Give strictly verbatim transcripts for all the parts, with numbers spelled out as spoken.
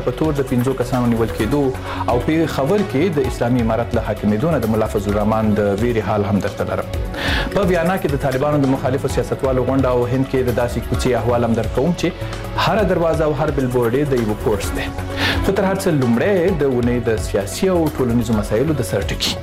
مثال په تور د پنځو کسانو نیول کېدو او په خبر کې د اسلامي امارت له حاکمېدو نه د ملا فضل الرحمن د ویرې حال هم درته لرم. په ویانا کې د طالبانو د مخالفو سیاستوالو غونډه او هند کې د داسې کوڅې احوال هم درکوم چې هر دروازه او هر بلبورډ یې د یو کورس دی. خو تر هر څه لومړی د اونۍ د سیاسي او ټولنیزو مسایلو د سر ټکي.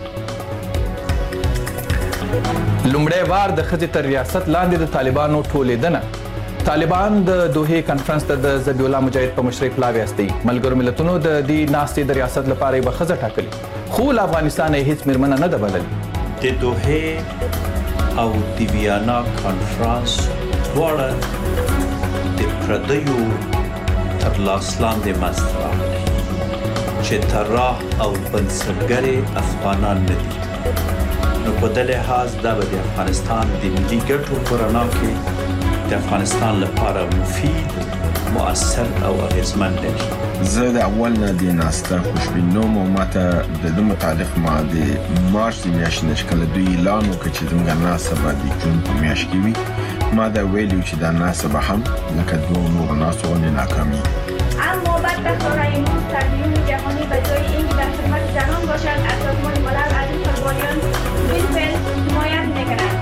لومړی وار د ښځې تر ریاست لاندې د طالبانو ټولېدنه. طالبان د دوحې کنفرانس ته د ذبیح الله مجاهد په مشرۍ پلاوی استوي. ملګرو ملتونو د دې ناستې د ریاست لپاره یوه ښځه ټاکلې، خو له افغانستانه یې هېڅ مېرمنه نه ده بللې. د دوحې او د ویانا کنفرانس دواړه د پردیو تر لاس لاندې منځته راغلي چې طراح او بنسټګرې افغانان نه دي. نو په دې لحاظ دا به د افغانستان د ملي ګټو په رڼا کې د افغانستان لپاره مفید، مؤثر او اغیزمن دی. زه د اول نه د ناسته خوشبینوم او ماته د دې متعلق ما د مارچ د میاشتې نه چې کله دوی اعلان وکړ چې زموږ ناسته به د جون په میاشت کې وي، ما دا ویلي چې دا ناسته به هم لکه دوه نورو ناستو غوندې ناکامېږي. اما بدبختانه امروز تربیون جهانی به جای اینکه در خدمت جهان باشد از سازمان ملل از این قربانیان بالفعل حمایت می‌کند.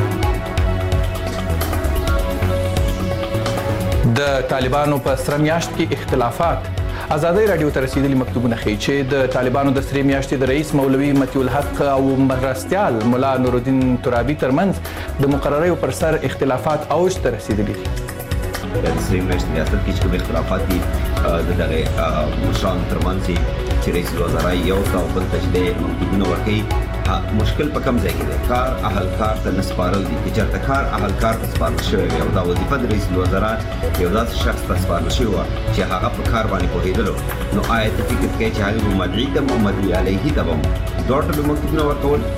د طالبانو په سره میاشت کې اختلافات. ازادي رادیو ته رسیدلي مکتوبونه ښیي چې د طالبانو د سرې میاشتې د رئیس مولوي مطیع الحق او مرستیال ملا نورالدین ترابي ترمنځ د مقرریو پر سر اختلافات اوج ته رسیدلي دي. د سرې میاشتې ریاست کې چې کوم اختلافات دي د دغه مشرانو ترمنځ چې رئیس الوزرا یو ته او بل ته چې دی مکتوبونه ورکوي، مشکل په کوم ځای کې دی؟ کار اهل کار ته نه سپارل دي. که چېرته کار اهل کار ته سپارل شوی وي او دا وظیفه د رئیس الوزرا یو داسې شخص ته سپارل شوې وه چې هغه په کار باندې پوهېدلو، نو آیا ته فکر کوې چې هغې به مدعي ته او مدعي علیه ته به دواړو ته به مکتوبونه ورکول؟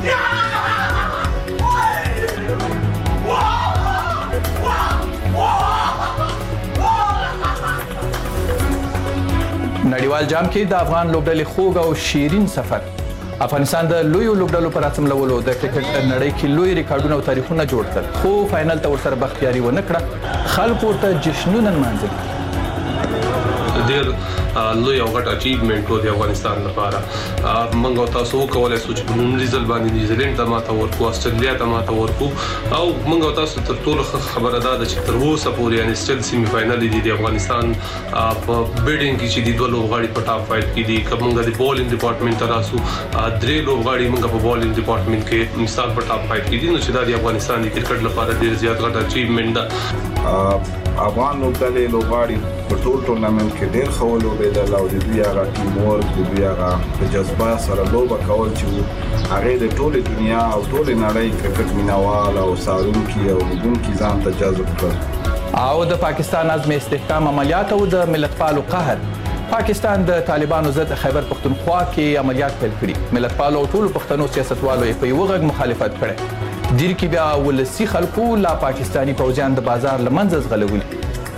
نړیوال جام کې د افغان لوبډلې خوږ او شیرین سفر. افغانستان د لویو لوبډلو په راڅملولو د کرکټ نړۍ کې لوی ریکارډونه او تاریخونه جوړ کړل، خو فاینل ته ورسره بختیاري ونه کړه. خلکو ته جشنونه نمانځل. ډېر لوی او غټ اچیومنټ و د افغانستان لپاره. موږ او تاسو وکولی شو چې په لومړي ځل باندې نیوزیلینډ ته ماته ورکړو، استرالیا ته ماته ورکړو، او موږ او تاسو تر ټولو ښه خبره دا ده چې تر اوسه پورې یعنې سټیل سیمي فاینل دي د افغانستان په بیډینګ کې چې دي دوه لوبغاړي په ټاپ فایټ کې دي. که موږ د بولینګ ډپارټمنټ ته راسو، درې لوبغاړي موږ په بولینګ ډپارټمنټ کې مثال په ټاپ فایټ کې دي، نو چې دا د افغانستان د کرکټ لپاره ډېر زیات غټ اچیومنټ ده. افغان لوبډلې لوبغاړي په ټول ټورنمنټ کې ډېر ښه ولوبېدل او د دوی هغه ټیم ورک، د دوی هغه په جذبه سره لوبه کول چې هغې د ټولې دنیا او ټولې نړۍ کرکټ مینوال او څارونکي او لیدونکي ځان ته جذب کړل. او د پاکستان عزم استحکام عملیات او د ملتپالو قهر. پاکستان د طالبانو ضد خیبر پختونخوا کې عملیات پیل کړي. ملتپالو او ټولو پښتنو سیاستوالو یې په یوه غږ مخالفت کړی. دیر کې بیا ولسي خلکو لا پاکستاني پوځیان د بازار له منځه ځغلولي.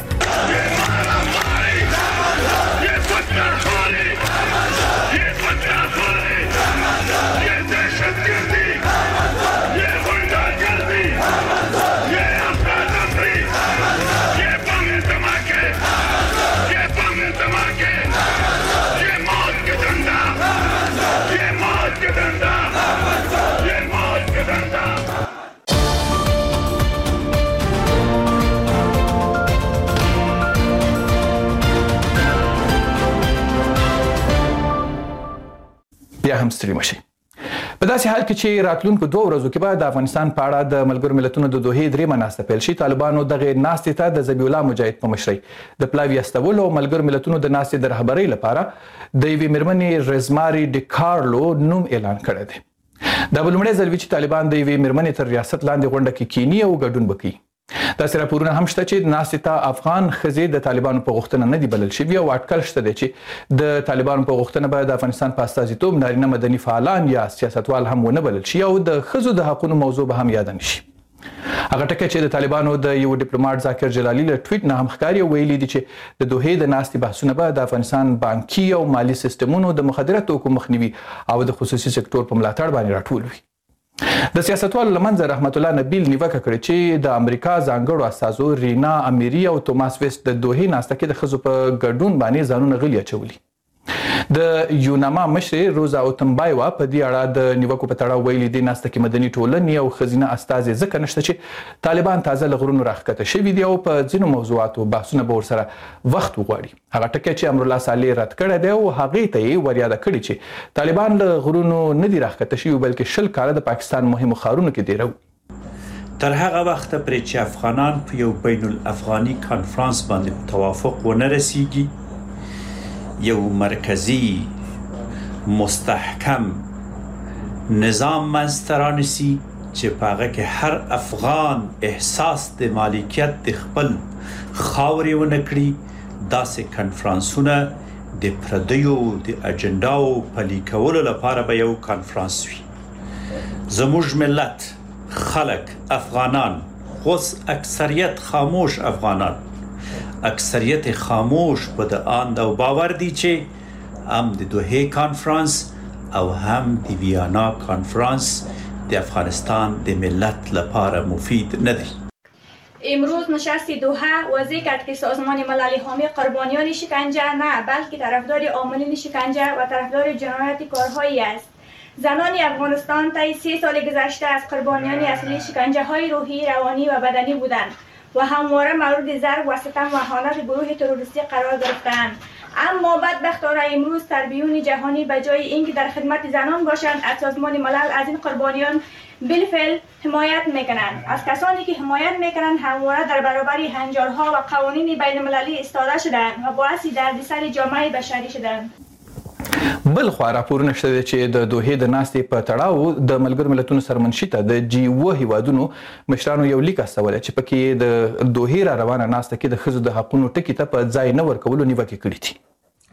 بیا هم ستړي مشئ. په داسې حال کې چې راتلونکو دوه ورځو کې به د افغانستان په اړه د ملګرو ملتونو د دوحې درېیمه ناسته پیل شي. طالبانو دغې ناستې ته د ذبیح الله مجاهد په مشرۍ د پلاوي استولو او ملګرو ملتونو د ناستې د رهبرۍ لپاره د یوې مېرمنې رزماري ډیکارلو نوم اعلان کړی دی. دا به لومړی ځل وي چې طالبان د یوې مېرمنې تر ریاست لاندې غونډه کې کینی او ګډون به کوي. داسې راپورونه هم شته چې ناستې ته افغان ښځې د طالبانو په غوښتنه نه دي بلل شوي او اټکل شته دی چې د طالبانو په غوښتنه به د افغانستان په استازیتوب نارینه مدني فعالان یا سیاستوال هم ونه بلل شي او د ښځو د حقونو موضوع به هم یاده نه شي. هغه ټکی چې د طالبانو د یو ډیپلوماټ ذاکر جلالي له ټویټ نه هم ښکاري او ویلي دي چې د دوحې د ناستې بحثونه به د افغانستان بانکي او مالي سیستمونو د مخدره توکو مخنیوي او د خصوصي سکتور په ملاتړ باندې راټول وي. د سیاستوالو لمنځه رحمت الله نبیل نیوکه کړې چې د امریکا ځانګړو استازو رینا امیری او توماس ویست د دوحې ناسته کې د ښځو په ګډون باندې ځانونه غلي اچولي. د یوناما مشر روزا اوتمبایوا په دې اړه د نیوکو په تړاو ویلي دي ناسته کې مدني ټولنې او ښځینه استازي ځکه نشته چې طالبان تازه له غرونو راښکته شوي دي او په ځینو موضوعاتو بحثونه به ورسره وخت وغواړي. هغه ټکی چې امرالله صالح رد کړی دی او هغې ته یې وریاده کړې چې طالبان له غرونو نه دي راښکته شوي بلکې شل کاله د پاکستان مهمو ښارونو کې دیرو. تر هغه وخته پرې چې افغانان په یو بین الافغاني کانفرانس باندې توافق ونه رسیږي، یو مرکزی مستحکم نظام منځته رانیسي چې په هغه کې هر افغان احساس د مالکیت د خپل خاورې ونه کړي، داسې کنفرانسونه د پردیو د اجنډاو پلي کولو لپاره به یو کنفرانس وي. زموږ ملت خلک افغانان، اوس اکثریت خاموش افغانان، اکثریت خاموش په د آند او باور دي چې هم د دوحې کانفرانس او هم د ویانا کانفرانس د افغانستان د ملت لپاره مفید نه دی. امروز نشست دوحه واضح کرد که سازمان ملل حامی قربانیان شکنجه نه بلکه طرفدار عاملین شکنجه و طرفدار جنایت کارهایی است. زنان افغانستان طی سه سال گذشته از قربانیان اصلی شکنجه های روحی، روانی و بدنی بودند و همواره مورد ضرب و ستم و اهانت گروه تروریستی قرار گرفتند. اما بدبختانه امروز تربیون جهانی به جای اینکه در خدمت زنان باشند از سازمان ملل از این قربانیان بالفعل حمایت میکنند. از کسانی که حمایت میکنند همواره در برابر هنجارها و قوانین بین المللی ایستاده شدند و باعث دردسر جامعه بشری شدند. بل خو راپورونه شته چې د دوحې د ناستې په تړاو د ملګرو ملتونو سرمنشي ته د جی اوه هیوادونو مشرانو یو لیک استولی چې پکې د دوحې را روانه ناسته کې د ښځو د حقونو ټکي ته په ځای نه ورکولو نیوکې کړې دي.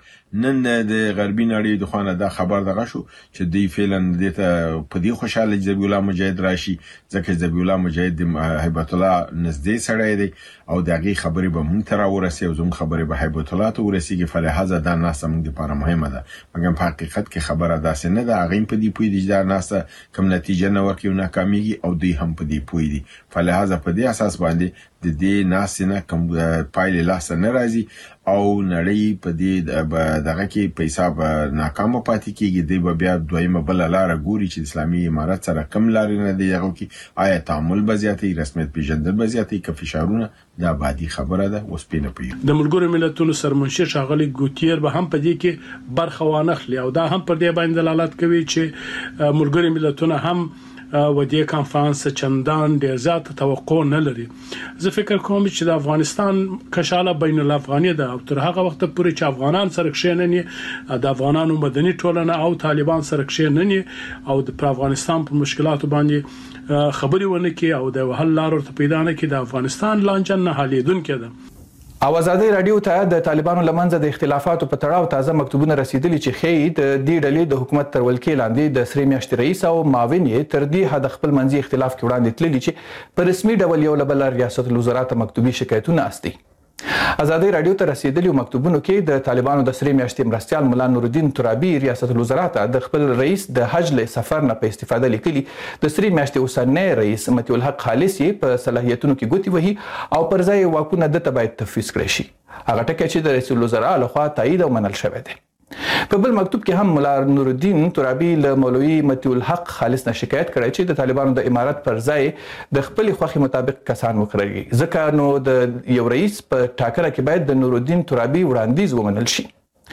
نن د غربي نړۍ د خوانه دا خبر دغه شو چې دوی فعلا د ته په دې خوشاله ذبیح الله مجاهد راشي، ځکه ذبیح الله مجاهد د هیبت الله نږدې سړی دی او دغه خبرې به مونږ ته راورسي او زموږ خبرې به هیبت الله ته ورسیږي. فلهذا دا ناسه موږ لپاره مهمه ده، مګر په حقیقت کې خبره داسې نه ده. هغه په دې پوي دي دا ناسه کوم نتیجه نه ورکوي او ناکاميږي او دوی هم په دې پوي دي. فلهذا په دې اساس باندې د دې ناسه نه کوم پایله لاس نه راځي او نړۍ په دې دغه کې پیسې به ناکامه پاتې کیږي. دی به بیا دویمه بل لار ګوري چې اسلامي امارت سره کم لارې نه دی هغه کې آیا تعامل به زیاتې، رسمیت پیژندل به زیاتې، که فشارونه دا بادي خبره ده. اوس پینه پی د ملګرو ملتونو سرمنشي ښاغلي ګوتیر به هم په دې کې برخه وانخلي او دا هم پر دې باندې دلالت کوي چې ملګرو ملتونه هم و دې کانفرنس چندان ډیر زیات توقع نه لري. زه فکر کوم چې د افغانستان کشاله بین الافغاني ده او تر هغه وخت پورې چې افغانان سره کښېنني، د افغانانو مدني ټولنه او طالبان سره کښېنني او د افغانستان په مشکلاتو باندې خبري ونه کوي او د حل لارو ته پیدا نه کوي، د افغانستان لانجه نه حلیدونکې ده. او ازادي رادیو ته د طالبانو لمنځه د اختلافاتو په تړاو تازه مکتوبونه رسیدلي چې ښیي د دې ډلې د حکومت تر ولکې لاندې د سرې میاشتې رئیس او معاون یې تر دې حده خپل منځي اختلاف کې وړاندې تللي چې په رسمي ډول یو له بله ریاست الوزرا ته مکتوبي شکایتونه استي. ازادي رادیو ته رسیدلي مکتوبونو کې د طالبانو د سرې میاشتې مرستیال مولا نورالدین ترابي ریاست الوزرا ته د خپل رئیس د حج له سفر نه په استفاده لیکلي د سرې میاشتې اوسنی رئیس متي الحق خالص یې په صلاحیتونو کې ګوتې وهي او پر ځای واکونه دته باید تفویض کړی شي. هغه ټکی چې د رئیس الوزرا لخوا تایید او منل شوی دی. په بل مکتوب کې هم مولا نورالدین ترابي له مولوي متي الحق خالص نه شکایت کړی چې د طالبانو د امارت پر ځای د خپل خوښي مطابق کسان وکړي، ځکه نو د یو رئیس په ټاکره کې باید د نورالدین ترابي وړاندیز ومنل شي.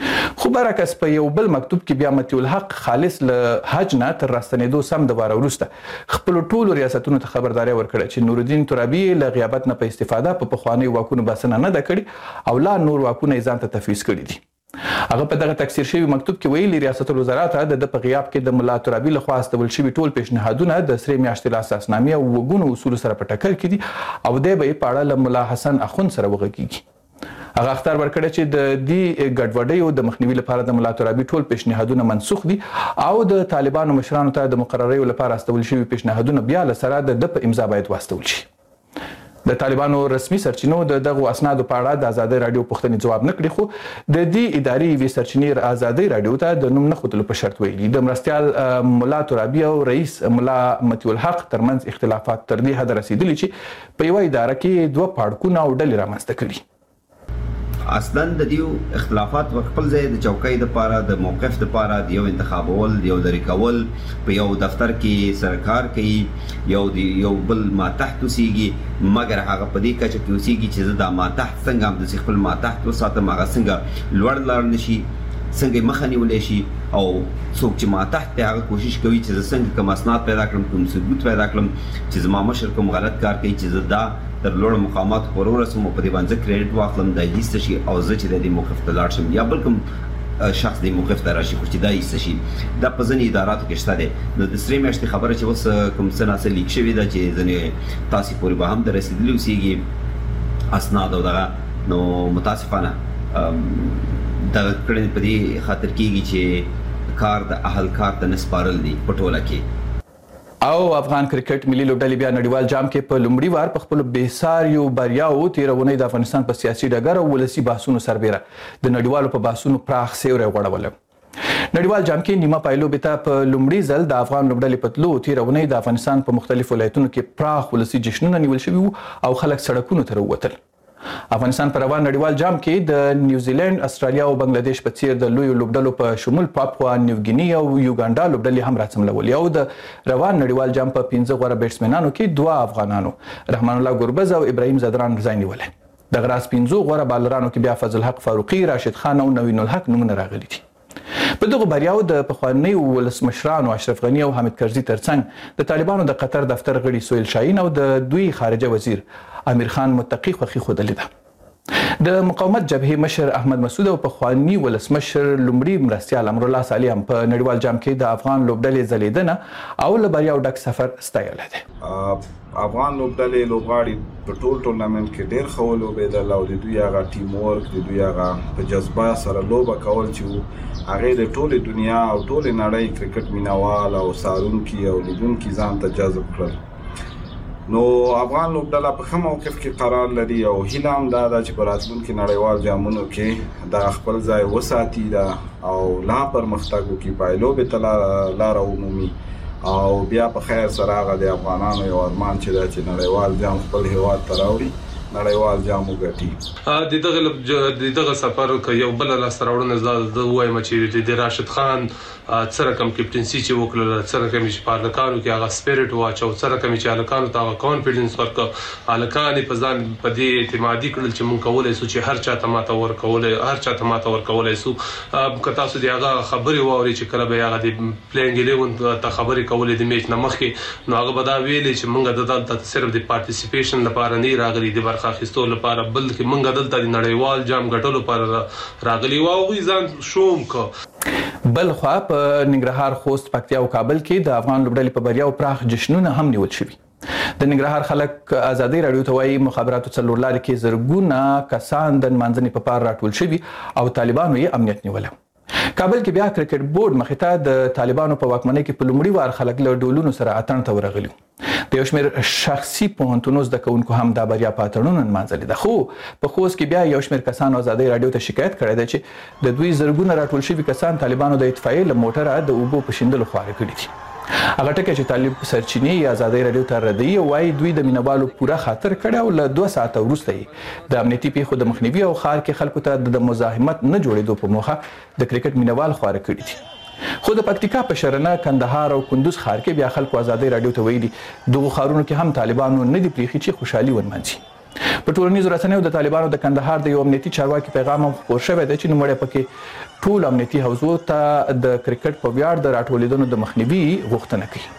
خو برعکس په یو بل مکتوب کې بیا متي الحق خالص له حج نه تر راستنېدو سم د واره وروسته خپل ټولو ریاستونو ته خبرداري ورکړه چې نورالدین ترابي له غیابت نه په استفاده په پخواني واکونو بسنه نه ده کړې او لا نور واکونه یې ځان ته تفویض کړي دي. هغه په دغه تکثیر شوی مکتوب کې ویلي ریاست الوزرا ته د په غیاب کې د مولا ترابي لخوا استول شوي ټول پیشنهادونه د سرې میاشتې له اساسنامې او وګونو اصولو سره په ټکر کې دي او دی به یې په اړه له ملا حسن اخوند سره وغږیږي. هغه اختار ورکړی چې د دې ګډوډیو د مخنیوي لپاره د مولا ترابي ټول پیشنهادونه منسوخ دي او د طالبانو مشرانو ته د مقرریو لپاره استول شوي پیشنهادونه بیا له سره د په امضا باید واستول شي. د طالبانو رسمي سرچینو د دغو اسنادو په اړه د ازادي رادیو پوښتنې ځواب نه کړی، خو د دې ادارې یوې سرچینې ازادي رادیو ته د نوم نه ښودلو په شرط ویلي د مرستیال ملا ترابي او رئیس ملا مطیع الحق ترمنځ اختلافات تر دې حده رسیدلي چې په یوه اداره کې دوه پاړکونه او ډلې رامنځته کړي. اصلا د دیو اختلافات خپل ځای د چوکۍ د پاره د موقف د پاره د یو انتخابول یو لري کول په یو دفتر کې سرکار کوي یو دی یو بل ما تحت وسیږي، مګر هغه په دې کچه کې وسیږي چې دا ما تحت څنګه هم د خپل ما تحت وساتم، هغه څنګه لوړ لاړ نشي، څنګه مخه نیولې شي، او څوک چې ما تحت هغه کوشش کوي چې څنګه کوم اسناد پیدا کړم، کوم ثبوت پیدا کړم چې زما مشر کوم غلط کار کوي چې دا تر لوړ مقامات پورې ورسوم په دې باندې کریډټ واخلم د دې شي او زه چې د دې موقف ته لاړ شم یا بل کوم شخص دې موقف ته راشي چې دا یې شي دا په ځینې اداراتو کې شته دی. نو د سرې میاشتې خبره چې اوس کوم څه ناسه لیک شوې ده چې ځینې تاسې پورې به هم د رسېدلي اوسېږي اسناد او دغه، نو متاسفانه دغه کړنې په دې خاطر کېږي چې کار د اهل کار ته نه سپارل دي په ټوله کې. او افغان کرکټ ملي لوبډلې بیا نړیوال جام کې په لومړي وار په خپلو بېساریو بریاوو تېره اونۍ د افغانستان په سیاسي ډګر او ولسي بحثونو سربیره د نړیوالو په بحثونو پراخ سیوری غوړولی. نړیوال جام کې نیمه پایلوبې ته په لومړي ځل د افغان لوبډلې په تلو تېره اونۍ د افغانستان په مختلفو ولایتونو کې پراخ ولسي جشنونه نیول شوي وو او خلک سړکونو ته راووتل. افغانستان په روان نړیوال جام کې د نیوزیلند، استرالیا او بنگلاديش په څیر د لویو لوبډلو په شمول پاپوا نیوګیني او یوګانډا لوبډلې هم راڅملولې او د روان نړیوال جام په پنځه غوره بیټسمنانو کې دوه افغانانو رحمان الله ګربز او ابراهیم زدران ځای نیولی. د غراس پنځو غوره بالرانو کې بیا فضل حق فاروقي، راشد خان او نوین الحق نومونه راغلي دي. په دغه بریاو د پخوانیو ولسمشرانو اشرف غني او حامد کرزي ترڅنګ د طالبانو د قطر دفتر غړي سهیل شاهین او د دوی خارجه وزیر امیر خان متقي خوښي ښودلې ده. د مقاومت جبهې مشر احمد مسعود او پخوانی ولسمشر لومړي مرستیال امرالله صالح هم په نړیوال جام کې د افغان لوبډلې ځلېدنه او له بریاو ډک سفر ستایلی دی. افغان لوبډلې لوبغاړي په ټول ټورنمنټ کې ډېر ښه ولوبېدل او د دوی هغه ټیم ورک د دوی هغه په جذبه سره لوبه کول چې وو هغې د ټولې دنیا او ټولې نړۍ کرکټ مینوال او څارونکي او لیدونکي ځان ته جذب کړل. نو افغان لوبډله په ښه موقف کې قرار لري او هیله هم دا ده چې په راتلونکي نړیوال جامونو کې دا خپل ځای وساتي دا او لا پرمختګ وکړي، پایلوبې ته لاره ومومي او بیا په خیر سره هغه د افغانانو یو ارمان چې دا چې نړیوال جام خپل هیواد ته راوړي، نړیوال جام وګټي. د دغه د دغه سفر کې یو بل لاس راوړنه زه وایم چې د راشد خان څه رقم کیپټنسي چې وکړله، څه رقم چې په هلکانو کې هغه سپیرټ واچو، څه رقم چې هلکانو ته هغه کانفیډنس ورکړه، هلکان یې په ځان په دې اعتمادي کړل چې موږ کولی سو چې هر چا ته ماته ورکولی هر چا ته ماته ورکولی سو. که تاسو د هغه خبرې واورئ چې کله به یې هغه د پلینګ الیون ته خبرې کولې د میچ نه مخکې، نو هغه به دا ویلې چې موږ دلته صرف د پارټیسیپیشن لپاره نه راغلي، د برخه اخیستو لپاره، بلکې موږ دلته د نړیوال جام ګټلو لپاره راغلي وو او هغوی ځان شوم کړه. بل خوا په ننګرهار، خوست، پکتیا او کابل کې د افغان لوبډلې په بریاو پراخ جشنونه هم نیول شوي. د ننګرهار خلک ازادي راډیو ته وایي مخابراتو څلورلارې کې زرګونه کسان د نمانځنې په پار راټول شوي او طالبانو یې امنیت نیولی. کابل کې بیا کرکټ بورډ مخې ته د طالبانو په واکمنۍ کې په لومړي وار خلک له ډولونو سره اتڼ ته ورغلي. د یو شمېر شخصي پوهنتونو زده کوونکو هم دا بریا په اتڼونو نمانځلې ده، خو په خوست کې بیا یو شمېر کسانو ازادي راډیو ته شکایت کړی دی چې د دوی زرګونه راټول شوي کسان طالبانو د اطفائیې له موټره د اوبو په شیندلو خواره کړي دي. هغه ټکی چې طالب سرچینې یې ازادي راډیو ته ردوي او وایي دوی د مینوالو پوره خاطر کړی او له دوه ساعته وروسته یې د امنیتي پیښو د مخنیوي او ښار کې خلکو ته د مزاحمت نه جوړېدو په موخه د کرکټ مینوال خواره کړي دي. خو د پکتیکا په شرنه، کندهار او کندوز ښار کې بیا خلکو ازادي راډیو ته ویلي دغو ښارونو کې هم طالبانو نه دي پریښي چې خوشحالي ونمانځي. په ټولنیزو رسنیو د طالبانو د کندهار د یو امنیتي چارواکي پیغام هم خپور شوی دی چې نوموړی پکې ټول امنیتي حوزو ته د کرکټ په ویاړ د راټولېدنو د مخنیوي غوښتنه کوي.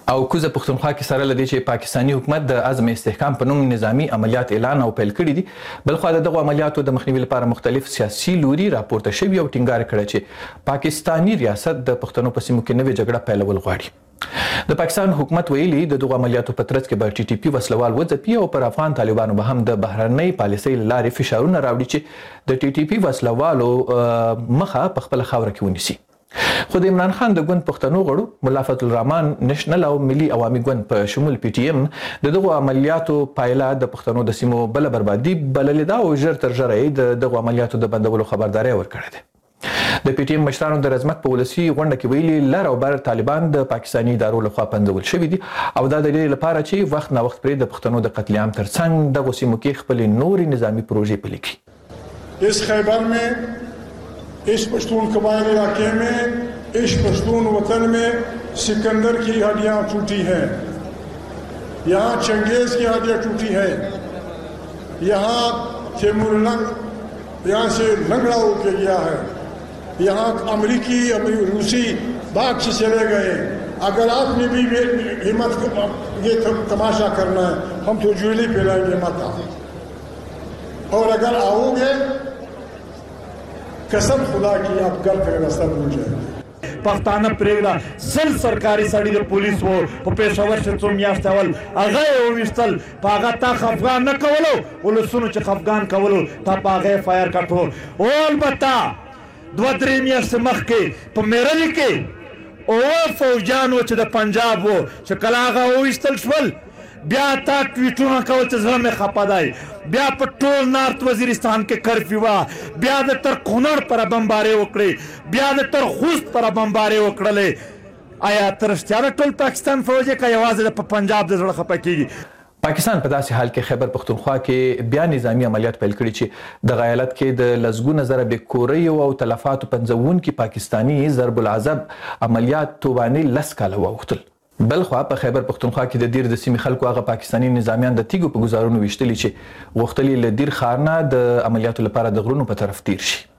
او کوزه پښتونخوا کې سره لدی چې پاکستانی حکومت د عزم استحکام په نوم نظامی عملیات اعلان او پیل کړی دي بل خو دغه عملیاتو د مخنیوي لپاره مختلف سیاسي لوري راپورته شوی او ټینګار کړی چې پاکستانی ریاست د پښتنو په سیمو کې نوې جګړه پیلول غواړي د پاکستان حکومت ویلي د دغه عملیاتو په ترڅ کې به ټي ټي پی وسلوال وځپي او پر افغان طالبانو به هم د بهرنۍ پالیسۍ لارې فشارونه راوړي چې د ټي ټي پی وسلوالو مخه په خپل خاوره کې ونیسي خو د عمران خان د ګوند پښتنو غړو ملا فضل الرحمن نېشنل او ملي عوامي ګوند په شمول پی ټي ایم د دغه عملیاتو پایله د پښتنو د سیمو بل بربادي بللې ده او ژر تر ژره د دغه عملیاتو د بندولو خبرداري ورکړې ده د پی ټي ایم مشرانو د رزمک په ولسی غونډه کې ویلي لر او بر طالبان د پاکستاني ادارو لخوا پنځول شوي دي او دا د دې لپاره چې وخت نه وخت پرې د پښتنو د قتل عام ترڅنګ دغه سیمو کې خپل نوري نظامی پروژې پلي کړي اس خیبر में इस पश्तून कबाइल इलाके में इस पश्तून वतन में सिकंदर की हड्डियां टूटी हैं यहाँ चंगेज की हड्डियां टूटी हैं यहाँ तैमूर लंग यहाँ से लंगड़ा होके गया है यहाँ अमरीकी रूसी बाग से चले गए अगर आपने भी हिम्मत ये तमाशा करना है हम तो ज्वेली फैलाएंगे मत और अगर आओगे कसम खुदा की आप गल का रास्ता भूल जाएंगे پښتانه پرېږده سل سرکاري سړي د پولیس وو په پېښور کې څو میاشتې اول هغه یې وویشتل په هغه تا خفګان نه کولو ولسونو چې خفګان کولو تا په هغه یې فایر کړ او البته دوه درې میاشتې مخکې په میرلي کې اوه فوجیانو چې د پنجاب وو چې کله هغه وویشتل شول بیا تا ټویټونه کول چې زړه مې خفه دی بیا په ټول نارت وزیرستان کې کرفیو وه بیا د تر کونړ پر بمبارې وکړې بیا د تر خوست پر بمبارې وکړلې آیا تر رښتیا د ټول پاکستان فوج یې که یوازې د پنجاب د زړه خفه کېږي پاکستان په داسې حال کې خیبر پښتونخوا کې بیا نظامی عملیات پیل کړي چې د غایلت کې د لسګونه زره بې کوریو او تلفاتو پنځونکي پاکستانی ضرب العذب عملیات توباني لس کاله واوښتل بلخوا په خیبر پښتونخوا کې د دیر د سیمې خلکو هغه پاکستانی نظامیان د تیګو په گزارونو ویشتلي چې غوښتلي له دیر ښار نه د عملیاتو لپاره د غرونو په طرف تیر شي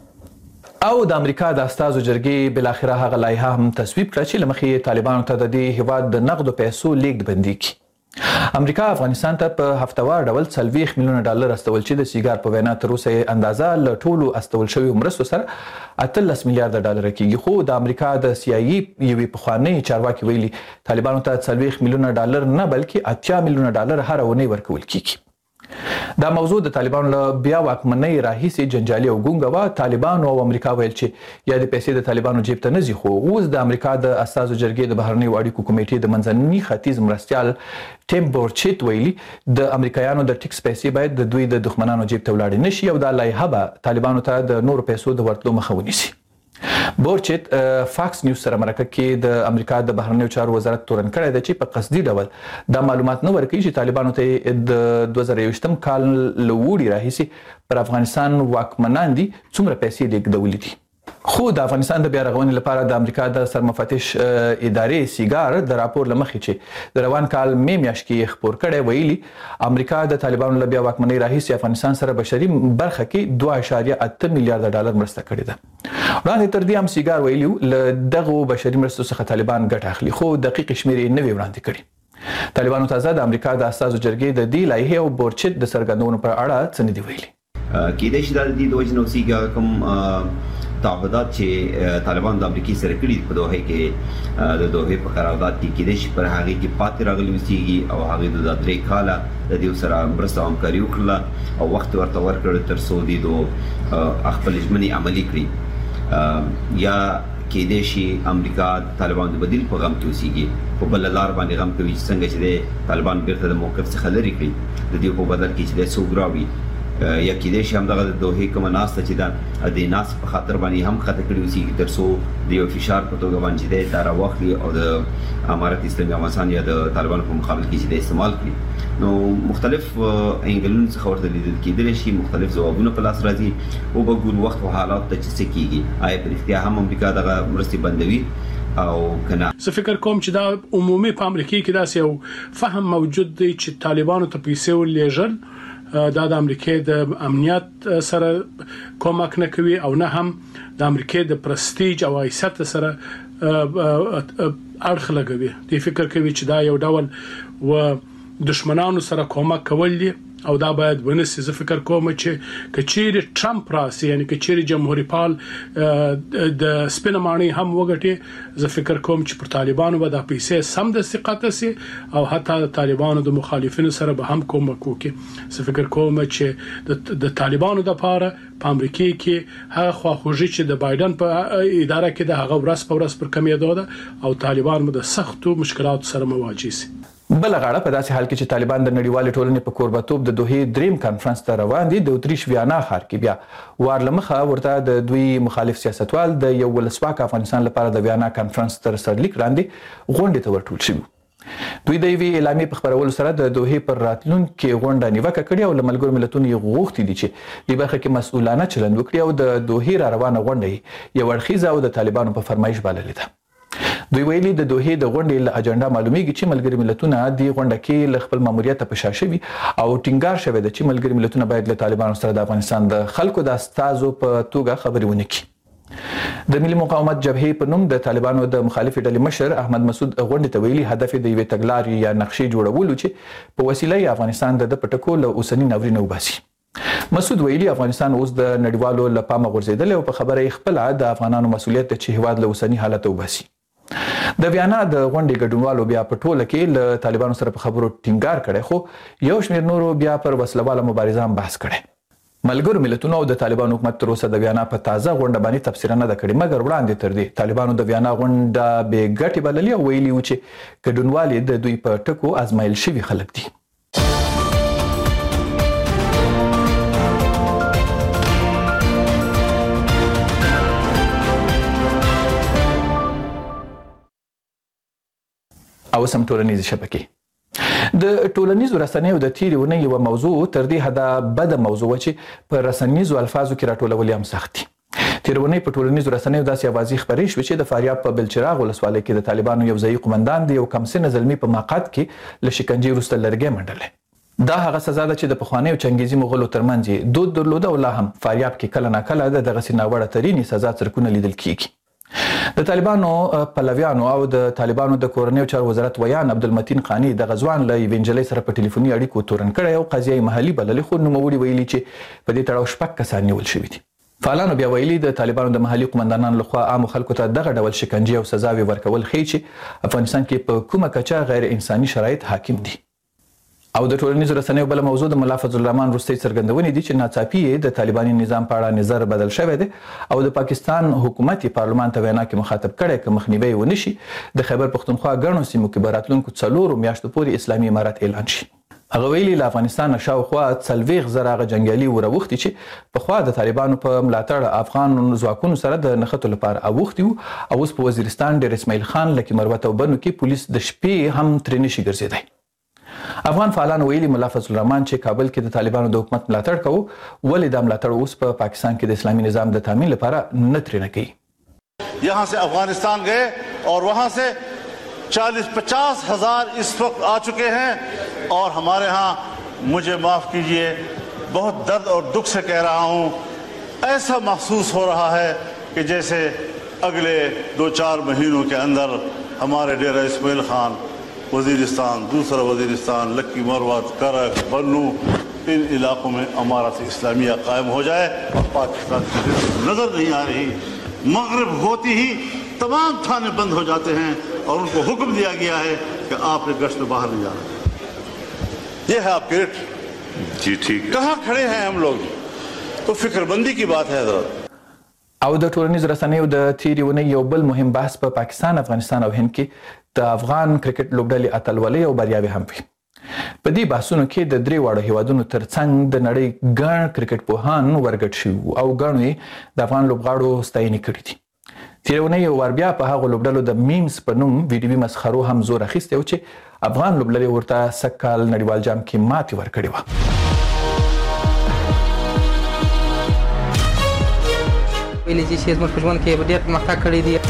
او د امریکا د استازو جرګې بلاخره هغه لایحه هم تصویب کړه چې له مخې طالبانو ته د دې هیواد د نقدو پیسو لیږد بندي کړي امریکا افغانستان ته په هفتوار ډول څلوېښت میلیونه ډالر استول چې د سیګار په وینا تر اوسه اندازه له ټولو استول شویو مرستو سره اتلس میلیارډ ډالر کېږي خو د امریکا د سی آی ای یوې پخوانۍ چارواکي ویلي طالبانو ته څلوېښت میلیونه ډالر نه بلکې اتیا میلیونه ډالر هره اونۍ ورکول کېږي دا موضوع د طالبانو له بیا واکمنۍ راهیسې جنجالي او ګونګه وه طالبانو او امریکا ویل چې یا د پیسې د طالبانو جیب ته نه ځي خو اوس د امریکا د استازو جرګې د بهرنیو اړیکو کمیټې د منځني ختیځ مرستیال ټیم بورچیت ویلي د امریکایانو د ټیکس پیسې باید د دوی د دښمنانو جیب ته ولاړې نه شي او دا لایحه به طالبانو ته د نورو پیسو د ورتلو مخه ونیسي بورچیت فاکس نیوز سره مرکه کې د امریکا د بهرنیو چارو وزارت تورن کړی دی چې په قصدي ډول دا معلومات نه ورکوي چې طالبانو ته د دوه زره یوویشتم کال له وړي راهیسې پر افغانستان واکمنان دي څومره پیسې لیږدولې دي خو د افغانستان د بیا رغونې لپاره د امریکا د سرمفتش ادارې سیګار د راپور له مخې چې د روان کال مې میاشت کې خپور کړی ویلي امریکا د طالبانو له بیا واکمنۍ راهیسې افغانستان سره بشري برخه کې دوه اعشاریه اته میلیارډ ډالر مرسته کړې ده وړاندې تر دې هم سیګار ویلي له دغو بشري مرستو څخه طالبان ګټه اخلي خو دقیق شمېرې یې نه وي وړاندې کړي طالبانو تازه د امریکا د استازو جرګې د دې لایحې او بورچیت د څرګندونو پر اړه څه نه دي ویلي کېدای شي دا د دې د وجې نه اوسېږي کوم تعهدات چې طالبان د امریکای سره کړي په دوحه کې د دوحه په قرارداد کې کېدای شي پر هغه کې پاتې راغلي اوسېږي او هغه د درې کاله د دې سره مرسته همکاري وکړه او وخت ورته ورکړ تر څو دې دو خپل ژمنې عملي کړي یا کېدای شي امریکا طالبان د بدیل په غم کې اوسېږي په بل لار باندې غم کوي چې څنګه چې طالبان بیرته د موقف څخه لرې کړي د دې په بدل کې چې د سوګراوي یا کېدای شي همدغه د دوحې کومه ناسته چې ده د ناس په خاطر باندې هم خطه کړي اوسېږي تر څو د یو فشار په توګه باندې دی دا راواخلي او د امارت اسلامي افغانستان یا د طالبانو په مقابل کې چې دی استعمال کړي نو مختلف انګلونو څخه ورته لیدل کېدلی شي مختلف ځوابونه په لاس راځي او به ګورو وخت او حالات ته چې څه کېږي آیا په رښتیا هم امریکا دغه مرستې بندوي او کنه زه فکر کوم چې دا عمومي په امریکا کې داسې یو فهم موجود دی چې طالبانو ته پیسې ولېږل دا د امریکا د امنیت سره کومک نه کوي او نه هم د امریکا د پرستیج او حیثیت سره اړخ لګوي د فکر کوي چې دا یو ډول و دشمنانو سره کومک کول دي او دا باید ونسي. زه فکر کوم چې کچېری ټرمپ راسي یعنی کچېری جمهوریت پال د سپینمانی هم وګټي زه فکر کوم چې پر طالبانو به د پیسې سم د ثقت سي او حتی د طالبانو د مخالفینو سره به هم کومک وکړي. زه فکر کوم چې د طالبانو د لپاره په امریکا کې هغه خواخوږي چې د بایدن په اداره کې د هغه ورځ په ورځ پر کمیدو ده او طالبان د سختو مشکلاتو سره مواجه سي. بل غاړه په داسې حال کې چې طالبان د نړیوالې ټولنې په کوربتوب د دوحې دریم کانفرنس ته روان دي د اتریش ویانا ښار کې بیا وار لمخه ورته د دوی مخالف سیاستوال د یو ولسواک افغانستان لپاره د ویانا کانفرنس تر سرلیک لاندې غونډې ته ورټول شوي. دوی د یوې اعلامیې په خپرولو سره د دوحې پر راتلونکي غونډه نیوکه کړې او له ملګرو ملتونو یې غوښتي دي چې دې برخه کې مسؤلانه چلند وکړي او د دوحې را روانه غونډه یو اړخیزه او د طالبانو په فرمایش بللې ده. دوی ویلي د دوحې د غونډې له اجنډا معلومیږي چې ملګري ملتونه د غونډه کې له خپل ماموریت په شا شوي او ټینګار شوی دی چې ملګري ملتونه باید له طالبانو سره د افغانستان د خلکو د استازو په توګه خبرې ونه کړي. د ملي مقاومت جبهې په نوم د طالبانو د مخالفې ډلې مشر احمد مسعود غونډې ته ویلي هدف د یوې تګلارې یا نقشې جوړولو چې په وسیله یې افغانستان د پټکو له اوسني ناورین وباسي. مسعود ویلي افغانستان اوس د نړیوالو له پامه غورځېدلی او په خبره یې خپله د افغانانو مسؤلیت دی چې هیواد له اوسني حالت وباسي. د ویانا د غونډې ګډونوالو بیا په ټوله کې له طالبانو سره په خبرو ټینګار کړی خو یو شمېر نورو بیا پر وسلواله مبارزه هم بحث کړی. ملګرو ملتونو او د طالبانو حکومت تر اوسه د ویانا په تازه غونډه باندې تبصره نه ده کړې مګر وړاندې تر دې طالبانو د ویانا غونډه بې ګټې بللې او ویلي وو چې ګډونوال یې د دوی په ټکو ازمایل شوي خلک دي. او سم ټولنیز شبکې د ټولنیزو رسنیو د تیرې اونۍ یوه موضوع تر دې حده بده موضوع چې په رسنیزو الفاظو کې راټولول هم سخت دي. تیرې اونۍ په ټولنیزو رسنیو داسې اوازې خپرې شوې چې د فاریاب په بلچراغ ولسوالۍ کې د طالبانو یو ځایي قومندان د یو کم سنه زلمي په مقعد کې له شکنجې وروسته لرګی منډلی. دا هغه سزا ده چې د پخوانیو چنګیزي مغولو ترمنځ یې دود درلوده او لا هم فاریاب کې کله ناکله د دغسې ناوړه ترینې سزا څرکونه لیدل کیږي. د طالبانو پلویانو او د طالبانو د کورنیو چارو وزارت ویان عبدالمتین قانی د غزوان له یوې نجلۍ سره په ټلیفوني اړیکو تورن کړی او قضیه محلي بللې خو نوموړي ویلي چې په دې تړاو شپږ کسان نیول شوي دي. فعالانو بیا ویلي د طالبانو د محلي قومندانانو لخوا عامو خلکو ته دغه ډول شکنجې او سزاوې ورکول ښیي چې افغانستان کې په کومه کچه غیر انساني شرایط حاکم دي. او د ټولنیزو رسنیو بل موضوع د ملا فضل الرحمن وروستۍ څرګندونې دي چې ناڅاپي یې د طالباني نظام په اړه نظر بدل شوی دی او د پاکستان حکومت یې پارلمان ته وینا کې مخاطب کړی که مخنیوی ونه شي د خیبر پښتونخوا ګڼو سیمو کې به راتلونکو څلورو میاشتو پورې اسلامي امارت اعلان شي. هغه ویلي له افغانستان شاوخوا څلوېښت زره هغه جنګیالي وراوښتي چې پخوا د طالبانو په ملاتړ افغان ځواکونو سره د نښتو لپاره اوښتي وو او اوس په وزیرستان ډېر اسماعیل خان لکي مروت او بنو کې پولیس د شپې هم ترې نشي ګرځېدی. افغان فعالان ویلي ملا فضل الرحمن چې کابل کې د طالبانو د حکومت ملاتړ کوو ولې دا ملاتړ اوس په پاکستان کې د اسلامي نظام د تامین لپاره نه ترې نه کوي. यहाँ से अफगानिस्तान गए और वहाँ से चालीस पचास हजार इस वक्त आ चुके हैं और हमारे यहाँ मुझे माफ़ कीजिए बहुत दर्द और दुख से कह रहा हूँ ऐसा महसूस हो रहा है कि जैसे अगले दो चार महीनों के अंदर हमारे डेरा इस्माइल खान वजीरिस्तान दूसरा वजीरिस्तान लक्की मरवत करक बन्नू इन इलाकों में अमारत इस्लामिया कायम हो जाए और पाकिस्तान की नज़र नहीं आ रही. मगरिब होती ही तमाम थाने बंद हो जाते हैं और उनको हुक्म दिया गया है कि आपने गश्त में बाहर नहीं जाना. ये है आपके रेट जी ठीक. कहाँ खड़े हैं हम लोग तो फिक्रमंदी की बात है हजरत. او د ټولنیزو رسنیو د تیرې اونۍ یو بل مهم بحث په پا پاکستان افغانستان او هند کې د افغان کرکټ لوبډلې اتلولۍ او بریاوې هم وي. په دې بحثونو کې د درې واړو هیوادونو ترڅنګ د نړۍ ګڼ کرکټ پوهان ورګډ شوي او ګڼو یې د افغان لوبغاړو ستاینې کړې دي. تیرې اونۍ یو وار بیا په هغو لوبډلو د میمز په نوم ویډیوي مسخرو هم زور اخیستی و چې افغان لوبډلې ورته سږ کال نړیوال جام کې ماتې ورکړې وه. ویلي چې زموږ په ژوند کې ډېر پرمختګ کړی دی.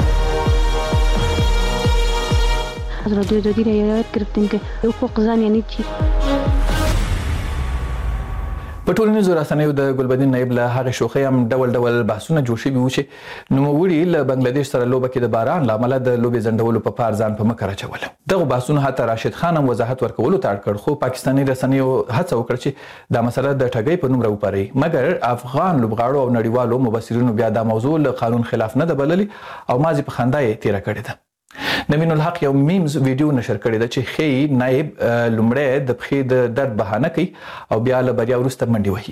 از رادیو دادی را یاد گرفتیم که حقوق زن یعنی چی. په ټولنیزو رسنیو د ګلبدین نایب له هغه شوخي هم ډول ډول بحثونه جوړ شوي وو چې نوموړي له بنگلاديش سره لوبه کې د باران له امله د لوبې ځنډولو په پار ځان په مکر اچوله. دغه بحثونه حتی راشد خان هم وضاحت ورکولو ته اړ کړ، خو پاکستاني رسنیو هڅه وکړه چې دا مسله د ټګۍ په نوم راوپاري، مګر افغان لوبغاړو او نړیوالو مبصرینو بیا دا موضوع له قانون خلاف نه ده بللې او مازی په خندا یې تیره کړې ده. نوین الحق یو میمز ویډیو نشر کړی ده چې ښیي نایب لومړی د پښې د درد بهانه کوي او بیا له بریا وروسته منډې وهي.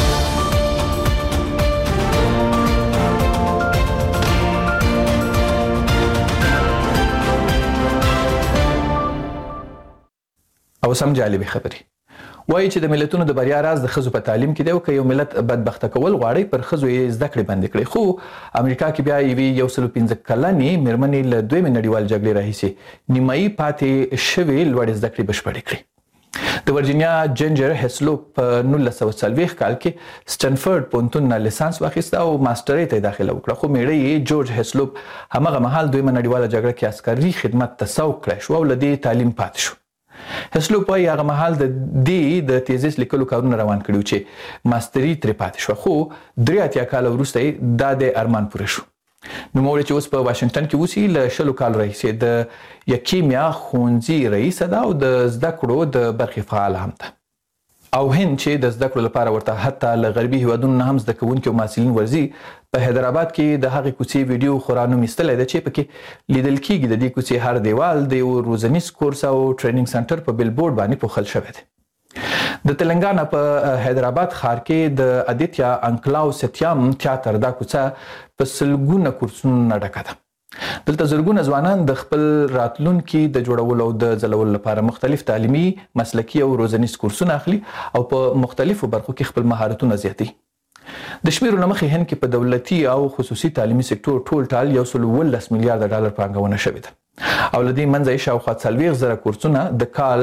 او سم جالبې خبرې وایي چې د ملتونو د بریا راز د ښځو په تعلیم کې دی او که یو ملت بدبخته کول غواړي پر ښځو یې زده کړې بندې کړي. خو امریکا کې بیا یوې یو سلو پنځه کلنې مېرمنې له دویمې نړیوالې جګړې راهیسې نیمایي پاتې شوې لوړې زده کړې بشپړې کړې. د ورجینیا جنجر هیسلوپ په نولس سوه څلوېښت کال کې سټنفورډ پوهنتون نه لیسانس واخیسته او ماسټرۍ ته یې داخله وکړه، خو میړه یې جورج هیسلوپ همغه مهال دویمه نړیواله جګړه کې عسکري خدمت ته سوق کړی شو او له دې تعلیم پاتې شو. هیسلوپ وایي هغه مهال د دې د تیزیس لیکلو کارونه روان کړي چې ماستري ترې پاتې شوه، خو درې اتیا کاله وروسته یې دا د ارمان پوره شو. نوموړې چې اوس په واشنګټن کې اوسي له شلو کالو راهیسې د یکیمیا ښوونځي رئیسه ده او د زده کړو د برخې فعاله هم ده. او هند چې د زده کړو لپاره ورته حتی له غربي هیوادونو نه هم زده کوونکي او محصلین ورځي، په حیدرآباد کې د هغې کوڅې ویډیو خورا نوم ایستلی ده چې پکې لیدل کېږي د دې کوڅې هر دیوال د یو روزنیز کورس او ټریننګ سنټر په بیلبورډ باندې پوښل شوی دی. د تلنګانا په حیدرآباد ښار کې د ادیتیا انکلاو ستیام تیاتر دا کوڅه په سلګونه کورسونو نه ډکه ده. دلته زرګونه ځوانان د خپل راتلونکي د جوړولو او د ځلولو لپاره مختلف تعلیمي، مسلکي او روزنیز کورسونه اخلي او په مختلفو برخو کې خپل مهارتونه زیاتوي. د شمیرو له مخې هند کې په دولتي او خصوصي تعلیمي سکتور ټول ټال یو سل اوولس میلیارډ ډالر پانګونه شوې ده او له دې منځه یې شاوخوا څلوېښت زره کورسونه د کال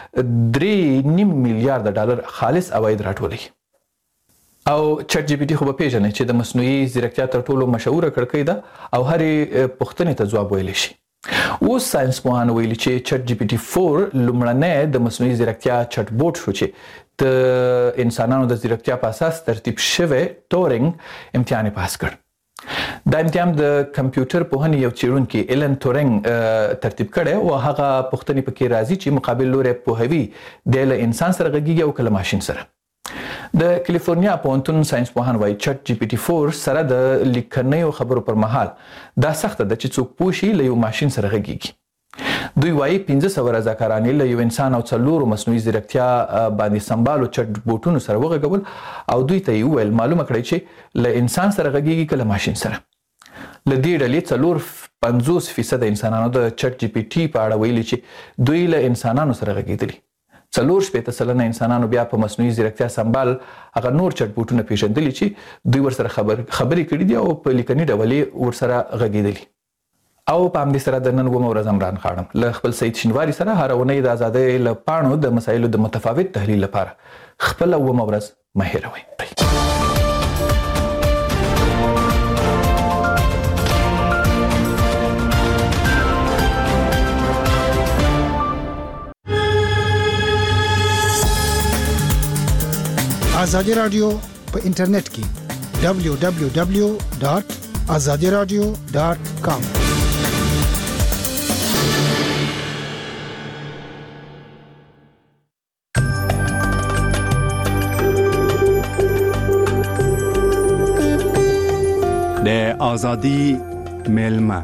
درې نیم میلیارډ ډالر خالص عواید راټولوي. او چټ جی پی ټي خو به پیژنئ چې د مصنوعي ځیرکتیا تر ټولو مشهوره کړکۍ ده او هرې پوښتنې ته ځواب ویلی شي. اوس ساینس پوهانو ویلي چې چټ جی پی ټي فور لومړنی د مصنوعي ځیرکتیا چټ بوټ شو چې د انسانانو د ځیرکتیا په اساس ترتیب شوی ټورینګ امتحان یې پاس کړ. دا امتحان د کمپیوټر پوهنې یو څېړونکي ایلن تورینګ ترتیب کړی او هغه پوښتنې پکې راځي چې مقابل لوری پوهوي دی له انسان سره غږیږي او که له ماشین سره. د کالیفورنیا پوهنتون ساینس پوهان وایي چټ جی پی ټي فور سره د لیکنیو خبرو پر مهال دا سخته ده چې څوک پوه شي له یو ماشین سره غږیږي. دوی وایي پنځه سوه رضاکاران له یو انسان او څلورو مصنوعي ځیرکتیا باندې سمبالو چټ بوټونو سره وغږول او دوی ته یې وویل معلومه کړئ چې له انسان سره غږیږي که له ماشین سره. له دې ډلې څلور پنځوس فیصده انسانانو د چټ جی پی ټي په اړه ویلي چې دوی له انسانانو سره غږېدلي. څلور شپېته سلنه انسانانو بیا په مصنوعي ځیرکتیا سمبال هغه نور چټ بوټونه پیژندلي چې دوی ورسره خبر خبرې کړي دي او په لیکني ډول یې ورسره غږېدلي. او په همدې سره د نن اوومه ورځ عمران خاړم له خپل سید شینواري سره هره اونۍ د ازادۍ له پاڼو د مسایلو د متفاوت تحلیل لپاره خپله اوومه ورځ مه هېروئ. آزادی رادیو په انټرنیټ کې دبلیو دبلیو دبلیو ډاټ آزادی رادیو ډاټ کام. د آزادی میلمه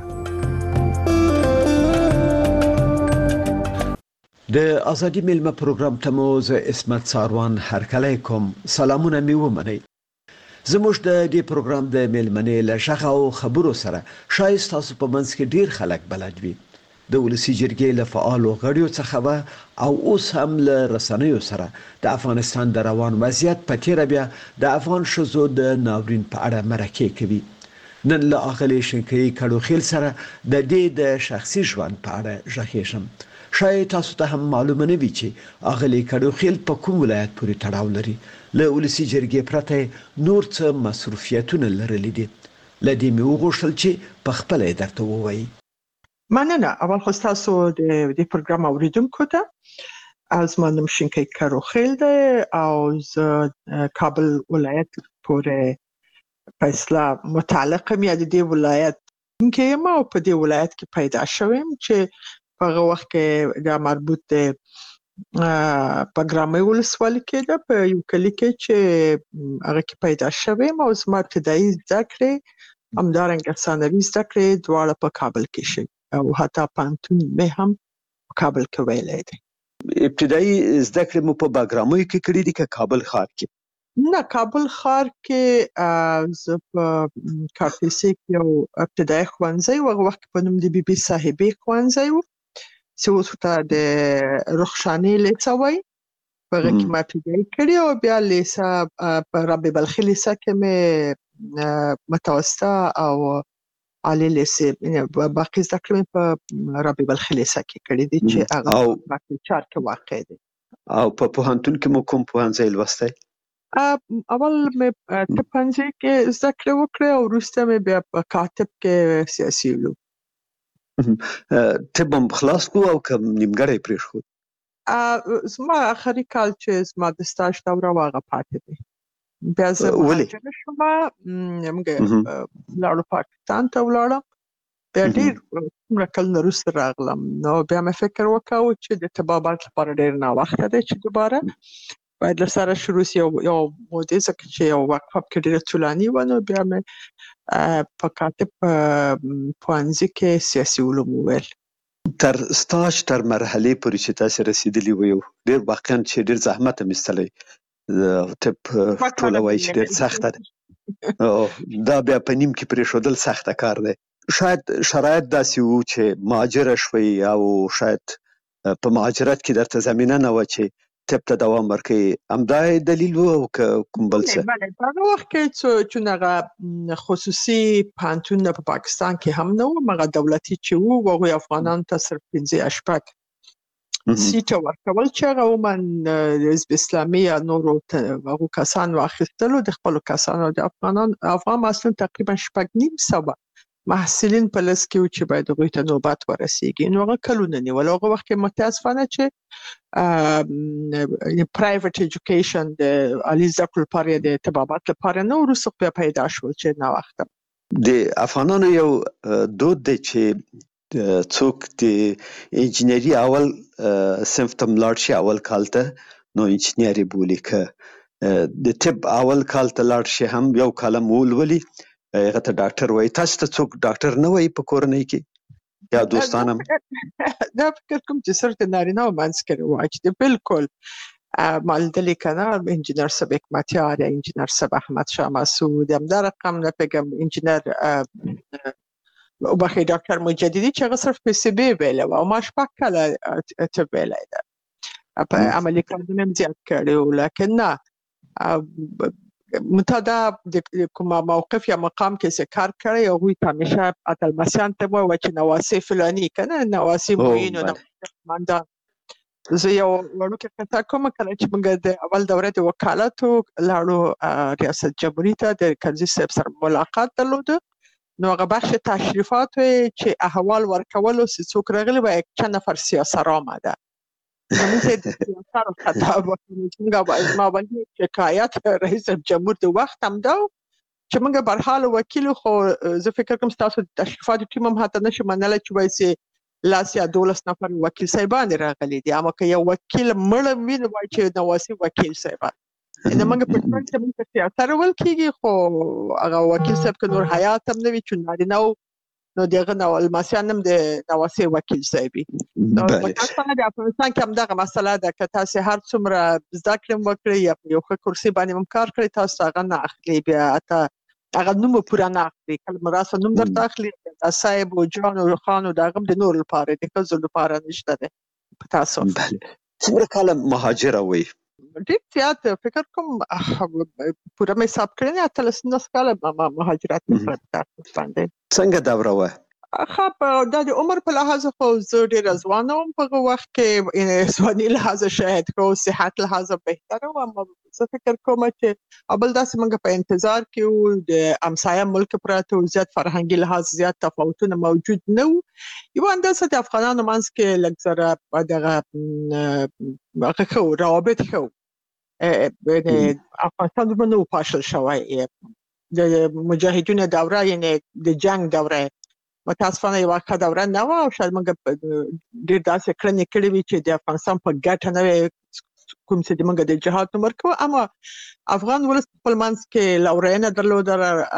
د ازادي میلمه پروګرام ته مو زه اسمت ساروان هرکلی کوم. سلامونه مې ومنئ. زموږ د دې پروګرام د میلمنې له شغه او خبرو سره شاید ستاسو په منځ کې ډیر خلک بلد وي. د ولسي جرګې له فعالو غړیو څخه او اوس هم له رسنیو سره د افغانستان د روان وضعیت په تیره بیا د افغان ښځو د ناورین په اړه مرکې کوي. نن له اغلې شنکۍ کډوخیل سره د دې د شخصي ژوند په اړه ژغېږم. شاید تاسو ته هم معلومه نه وي چې اغلې کډوخیل په کوم ولایت پورې تړاو لري. له ولسي جرګې پرته نور څه مصروفیتونه لرلي دي. له دې مې وغوښتل چې په خپله یې درته ووایي. مننه. اول خو ستاسو د دې پروګرام اوریدونکو ته از ما نوم شینکی کروخیل ده او زه کابل ولایت پورې په اصطلاح متعلق یم یا د دې ولایت کې یم او په دې ولایت کې پیدا شوم چې په هغه وخت کې دا مربوط دی په ګرامۍ ولسوالۍ کې ده په یو کلي کې چې هغه کې پیدا شوم او زما ابتدایي زده کړې همدارنګه ثانوي زده کړې دواړه په کابل کې شوي او حتی پوهنتون مې هم په کابل کې ویلی دی. ابتدایي زده کړې مو په باګرامۍ کې کړې دي که کابل ښار کې؟ نه، کابل ښار کې زه په کارتیسي کې یو ابتدایي ښوونځی و، هغه وخت په نوم د بي بي صاحبې ښوونځی و چې اوس ورته د رخشانې لیسه وایي. په هغه کې ما ابتدایي کړې او بیا لیسه په رابعه بلخي لیسه کې مې متوسطه او عالی لیسې باقي زده کړې مې په رابعه بلخي لیسه کې کړې دي چې هغه په چار کې واقع دی. او په پوهنتون کې مو کوم پوهنځی لوستی؟ اول مې طب پوهنځي کې زده کړې وکړې او وروسته مې بیا په کاتب کې سیاسي علوم. طب هم خلاص کو او که نیمګړی پرېښود؟ زما آخري کال چې زما د سټاژ دوره وه هغه پاتې دی. بیا زه مهاجره شوم، موږ لاړو پاکستان ته ولاړم. بیا ډېر څومره کلونه وروسته راغلم نو بیا مې فکر وکړ چې د طبابت لپاره ډېر ناوخته دی چې دوباره باید له سره شروع سي. یو مودې ځکه چې یو وقفه پکې ډېره طولاني وه نو بیا مې په کاتب پوهنځي کې سیاسي علوم وویل. تر سټاژ تر مرحلې پورې چې تاسې رسېدلي وو یو ډېر واقعا چې ډېر زحمت هم ایستلی، طب ټوله وایي چې ډېر سخته ده، دا بیا په نیم کې پرېښودل سخته کار دی. شاید شرایط داسې وو چې مهاجره شوئ او شاید په مهاجرت کې درته زمینه نه وه چې طب ته دوام ورکوي، همدا دلیل و او که کوم بل څه؟ بله، په هغه وخت کې چون هغه خصوصي پوهنتونونه په پاکستان کې هم نه وو، هغه دولتي چې وو هغوی افغانانو ته صرف پنځه یا شپږ سیټه ورکول چې هغه عموما د حزب اسلامي یا نورو هغو کسانو اخیستلو د خپلو کسانو د افغانان افغان محصلین تقریبا شپږ نیم سوه محصلین په لس کې و چې باید هغوی ته نوبت ورسیږي. نو هغه کلونه نیول. هغه وخت کې متاسفانه چې پرایویټ ایجوکیشن د عالي زده کړو لپاره د طبابت لپاره نه، وروسته بیا پیدا شول چې ناوخته. د افغانانو یو دود دی چې څوک د انجینري اول صنف ته ملاړ شي اول کال ته نو انجینر یې بولي، که د طب اول کال ته لاړ شي هم یو کال هم ولولي هغه ته ډاکټر وایي. تاسو ته څوک ډاکټر نه وایي په کورنۍ کې یا دوستان هم؟ دا فکر کوم چې صرف د نارینه‌و منځ کې رواج دی. بالکل ما لیدلي که نه انجینر صاحب حکمتیار یا انجینر صاحب احمد شاه مسعود، همدا رقم نه پوهېږم انجینر وبخښئ ډاکټر مجددي چې هغه صرف پی سی بي ویلی وه او ما شپږ کاله طب ویلی ده، په عملي کارونه مې زیات کړي وو. لکن نه منتها دا د کوم موقف یا مقام کې چې کار کړی هغوی ته همیشه اتلمسیان ته وایي چې نواسې فلاني که نه نواسې معین و نواسې قماندان. زه یو وړوکې قصه کوم، کله چې موږ د اول دوره د وکالتو لاړو ریاست جمهوري ته د کرزي صاحب سره ملاقات درلوده، نو هغه بخش تشریفات چې احوال ورکولو چې څوک راغلي و یک چند نفر سیاسر آمده. زمون چې د سیاسر خطاب وکړي چې موږ باید ما باندې شکایت رئیس جمهور د وخت هم دا چې موږ برحال وکیل خو زه فکر کوم ستاسو د تشریفاتو ټیم هم حتی نشي منلی چې وایي چې لاس یا دولس نفر وکیل صاحبان راغلي دي، اما که یو وکیل مړه وي نو وایي چې نواسي وکیل صاحبان. نو موږ په ټول کې موږ سیاسر ویل کېږي خو هغه وکیل صاحب که نور حیات هم نه وي چې نارینه و نو د هغه لمسیان هم د نواسې وکیل صاحب وي. نو متاسفانه د افغانستان کې همدغه مسله ده، که تاسې هر څومره زده کړې هم وکړئ یا په یو ښه کرسي باندې هم کار کړئ تاسو هغه نه اخلي، بیا حتی هغه نوم پوره نه اخلي. کله مراسته نوم درته اخلي د صاحب و جان و خان و د هغه هم د نورو لپاره د ښځو لپاره نشته دی. په تاسو څومره کاله مهاجره وئ؟ ډېر زیات فکر کوم پوره مې حساب کړی نه اتلس نولس کاله ما مهاجرت وکړ په باندې. څنګه دوره وه؟ خب دا د عمر په لحاظ خو زه ډېره ځوانه وم په هغه وخت کې، یعنې ځواني لحاظ شاید خو صحت لحاظ بهتره وم. زه فکر کوم چې اول داسې موږ په انتظار کې وو، د همسایه ملک پراته وو، زیات فرهنګي لحاظ زیات تفاوتونه موجود نه وو. یوه اندازه د افغانانو منځ کې لږ ذره دغه هغه ښه وو، روابط ښه وو. یعنې افغانستان دومره نه و پاشل شوی. د مجاهدینو دوره یعنې د جنګ دوره متاسفانه یوه ښه دوره نه وه او شاید موږ ډېر داسې کړنې کړې وي چې د افغانستان په ګټه نه وي، کوم چې موږ د جهاد نوم ورکوو. اما افغان ولس خپل منځ کې لورینه درلوده،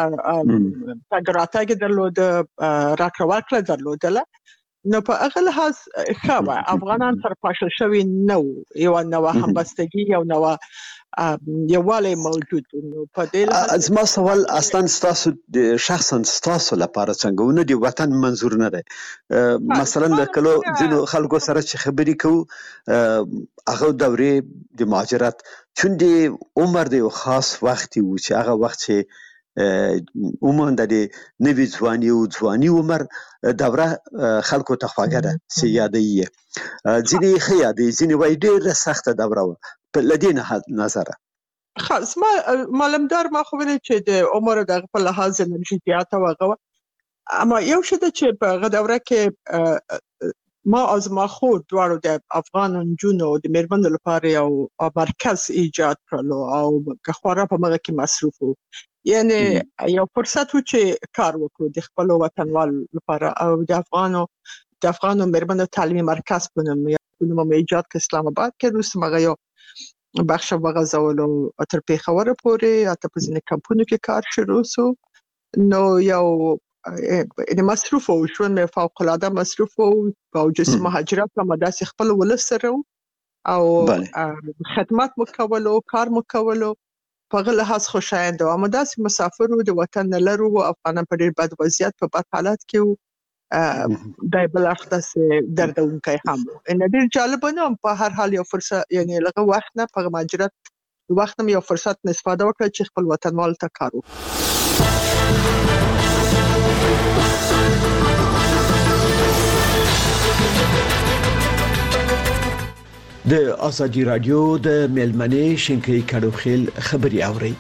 تګ راتګ یې درلوده، راکړه ورکړه درلودله. نو په هغه لحاظ ښه وه. افغانان سره پاشل شوي نه وو، یوه نوه همبستګي او نوه یووالی موجود. نو په دې لحاظ زما سوال اصلا ستاسو شخصا ستاسو لپاره څنګه ونه د وطن منظور نه دی؟ مثلا د کلو ځینو خلکو سره چې خبرې کوو هغه دورې د مهاجرت چون د عمر د یو خاص وختي وو چې هغه وخت چې عموما د نوي ځواني او ځواني عمر دوره خلکو ته خواږه ده چې یادوي یې، ځینې ښه یادوي، ځینې وایي ډېره سخته دوره وه. په له دې نظره خاص ما معلومدار ما خو ویلې چې د عمر دغه په لحاظ انرژي زیاته وه هغه. اما یو شی ده چې په هغه دوره کې ما او زما خور دواړو د افغان نجونو د مېرمنو لپاره یو مرکز ایجاد کړلو او که خورا په هغه کې مصروف وو. یعنې یو فرصت و چې کار وکړو د خپلو وطنوالو لپاره او د افغانو د افغانو مېرمنو تعلیمي مرکز په نوم یې ایجاد کړ اسلام آباد کې. وروسته هغه یو بخش وغځولو تر پېښوره پورې، حتی په ځینې کمپونو کې کار شروع سو. نو یو یعنې مصروف و، ژوند مې فوق العاده مصروف و. باوجود مهاجرت هم داسې خپل ولس سره و او خدمت مو کولو، کار مو کولو، په هغه لحاظ خوشایند و. اما داسې مسافر و، د وطن نه لرو و، افغانان په ډېر بد وضعیت په بد حالت کې و. دا بل اړخ داسې دردونکی هم و. یعنې ډېر جالبه نه وم. په هر حال یو فرصت، یعنې له هغه وخت نه په مهاجرت وخت نه یو فرصت نه استفاده وکړه چې خپل وطنوالو ته کار وکړو. د ازادي رادیو د میلمنې شینکۍ کډوخیل خبري اوري.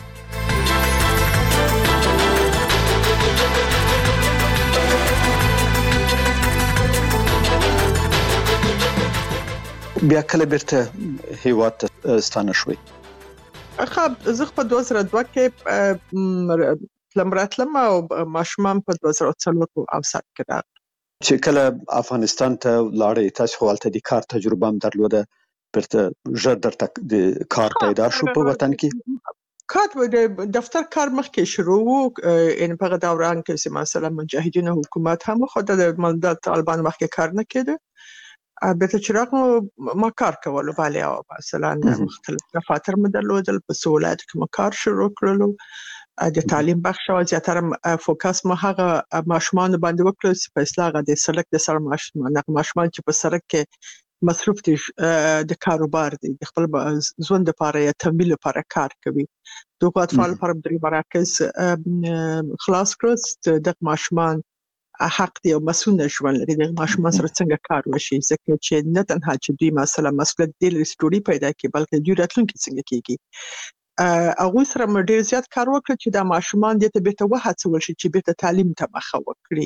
بیا کله بیرته هیواد ته ستانه شوي؟ خب زه په دوه زره دوه کې تلم راتلم او ماشومان په دوه زره څلور کې اوسط کې راغلم. چې کله افغانستان ته لاړې تاسو خو هلته د کار تجربه هم درلوده، بیرته ژر درته د کار پیدا شو په وطن کې؟ کار د دفتر کار مخکې شروع و، یعنې په هغه دوران کې چې مثلا مجاهدینو حکومت هم خو د ملت طالبان مخکې کار نه کېده. بیرته چې راغلم ما کار کولو، بله، او مثلا مختلف دفاتر مې درلودل، په څو ولایتو کې مو کار شروع کړلو. د تعلیم بخش او زیاتره فوکس ما هغه ماشومان باندې وکړ چې په اصلاح د سړک د سر ماشومان ماشومان چې په سړک کې مصروف دي د کاروبار دي، د خپل ژوند لپاره یا تمویل لپاره کار کوي. دغه اطفال لپاره درې مراکز خلاص کړل. د ماشومان حق دی او مسؤل ژوند لري، د ماشومان سره څنګه کار وشي، ځکه چې نه تنها چې دوی مثلا مسؤلیت دی لري سټوري پیدا کوي، بلکې دوی راتلونکي څنګه کیږي. هغوی سره مې ډېر زیات کار وکړ چې دا ماشومان دې ته بیرته وهڅول شي چې بیرته تعلیم ته مخه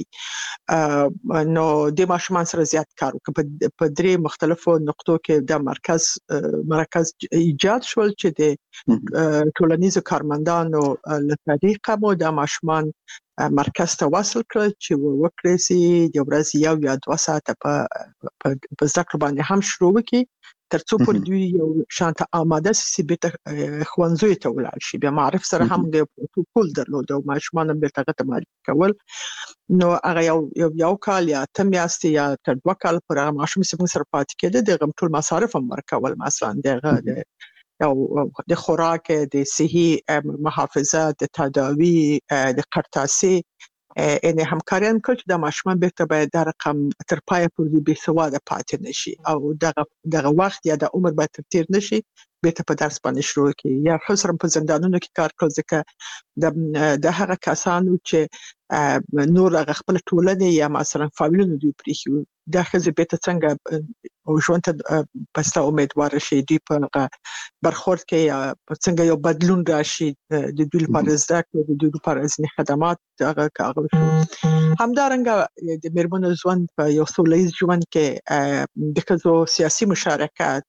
وکړي. نو د ماشومان سره زیات کار وکړ. په درې مختلفو نقطو کې دا مرکز مرکز ایجاد شول چې د ټولنیزو کارمندانو له طریقه مو دا ماشومان مرکز ته وصل کړ چې وکړي سي د ورځې یو یا دوه ساعته په په زده کړه باندې هم شروع وکړي، تر څو پورې دوی یو شانته آماده سي بیرته ښوونځیو ته ولاړ شي. بیا معرف سره هم د پروتوکول درلود او ماشومان هم بیرته هغه ته معرفي کول. نو هغه یو یو کال یا اته میاشتې یا تر دوه کال پورې هغه ماشوم چې موږ سره پاتې کېده، د هغه ټول مصارف هم ورکول، مثلا د یو د خوراک، د صحي محافظه، د تداوي، د قرطاسي، یعنې همکاري هم کړل چې دا ماشومان بیرته باید دا رقم تر پایه پورې بې سواده پاتې نشي او دغه دغه وخت یا د عمر باید تر تیر نشي بیرته په درس باندې شروع کړي یا خصوصا په زندانونو کې کار کول ځکه د د هغه کسانو چې نور هغه خپل ټولنه یا مثلا فامیلونو دوی پریښي دا ښځې بیرته څنګه ژوند ته پسته امیدواره شي دوی په برخورد کې یا څنګه یو بدلون راشي د دوی لپاره زده کړه د دوی لپاره ځینې خدمات هغه کاغذ همدارنګه د میرمنو ژوند په یو سوله ییز ژوند کې د ښځو سیاسي مشارکت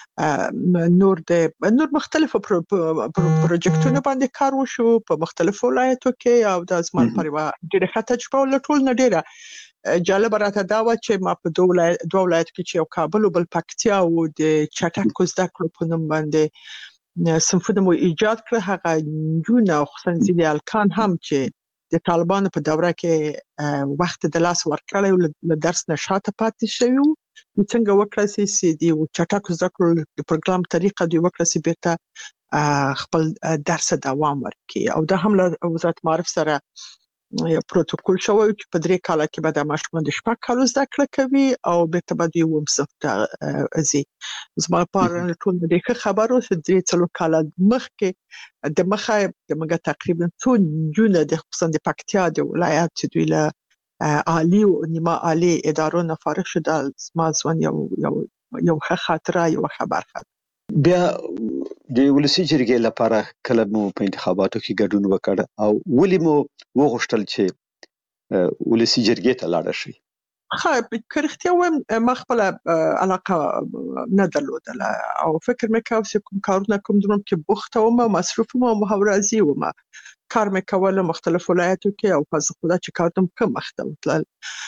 نور د نور مختلفو پروژیکټونو باندې کار وشو په مختلفو ولایتو کې او د ازمان پر ډیره ښه تجربه ولټول نه ډیره جالب راته دا و چې ما په دوه ولایت دوه ولایت کې چې یو کابل او بل پکتیا او د چټک زده کړو په نوم باندې صنفونه مو ایجاد کړ هغه جون او خصوصا ځینې الکان هم چې د طالبانو په دوره کې وخت د لاس ورکړی او له درس نه شاته پاتې شوي وو څنګه وکړای شي چې د چټک زده کړو د پروګرام طریقه دی وکړای شي بیرته خپل درس دوام ورکړي او دا هم له وزارت معارف سره یو پروتوکول شوی چې په درې کال کې به د ماشومان د شپږ کالو زده کړه کوي او بیرته به دوی وم صف ته ځي زما لپاره ټول د ښه خبرو چې درې څلور کال مخکې د مخه د مګه تقریبا څو جون د خصوصا د پکتیا د ولایت چې دوی له عالی او نیمه عالی ادارو نه فارغ شو د زما ځوان یو یو یو ښه خاطره یو خبر خاطر بیا د ولسی جرګې لپاره کله مو په انتخاباتو کې ګډون وکړ او ولې مو وغوښتل چې ولسی جرګې ته لاړ شئ ها کړختیا و ما خپل علاقه نه درلودله او فکر مې کاوه چې کوم کارونه کوم دروم کې بوخته وم مصروف وم او محاورازي وم کار مې کول مختلف ولایتو کې او په خدا چې کارتم کم مختم تل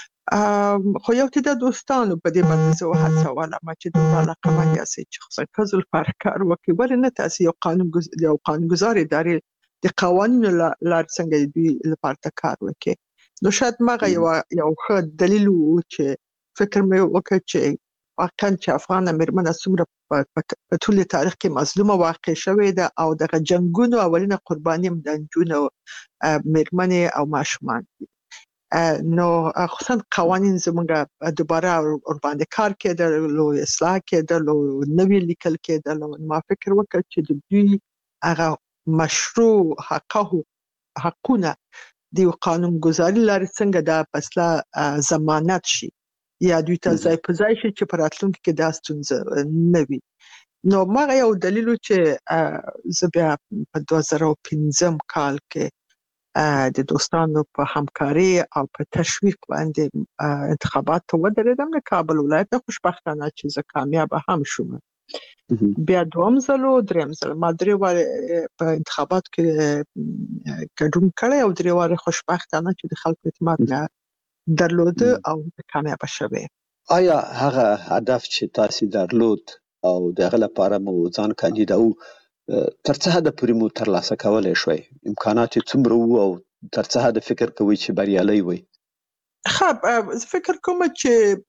خو یو ته د دوستانو په دې باندې زه وهڅوله ما چې د علاقه باندې اسې چې خصوصا فضل پر کار وکړي ولې نه تاسو یو قانون یو قانونګذار ادارې د قوانینو لار څنګه دوی لپاره کار وکړي نو شاید ماغه یو یو ښه دلیل و چې فکر مې وکړ چې واقعا چې افغان میرمنه څومره په ټول تاریخ کې مظلومه واقع شوې ده او د جنگونو اولینه قرباني هم د جنونو میرمنې او ماشومان نو خصوصا قوانین زموږ دوباره ور باندې کار کېدل او اصلاح کېدل او نوې لیکل کېدل ما فکر وکړ چې د دوی هغه مشروع حقوق حقونه د قانون گذاري لري څنګه دا پسله ضمانت شي یا دوی ته ځای په ځای شي چې په راتلونکي کې دا ستونزه نه وي نو ما یو دلیل چې زه بیا په دوه زره او پنځم کال کې د دوستانو په همکاري او په تشویق باندې انتخابات ته ودرېدم د کابل ولایت خوشبختانه چې زه کامیاب هم شوم بیا دوم ځلو دریم ځل ما درې واره په انتخابات کې ګډون کړی او درې واره خوشبختانه چې د خلکو اعتماد نه درلود او کامیاب شوه آیا هغه هدف چې تاسو درلود او دغه لپاره مو ځان کاندیدا او تر څه حد پورې مو ترلاسه کولای شوي امکانات څومره وو او تر څه حد فکر کوئ چې بریالي وي خب فکر کوم چې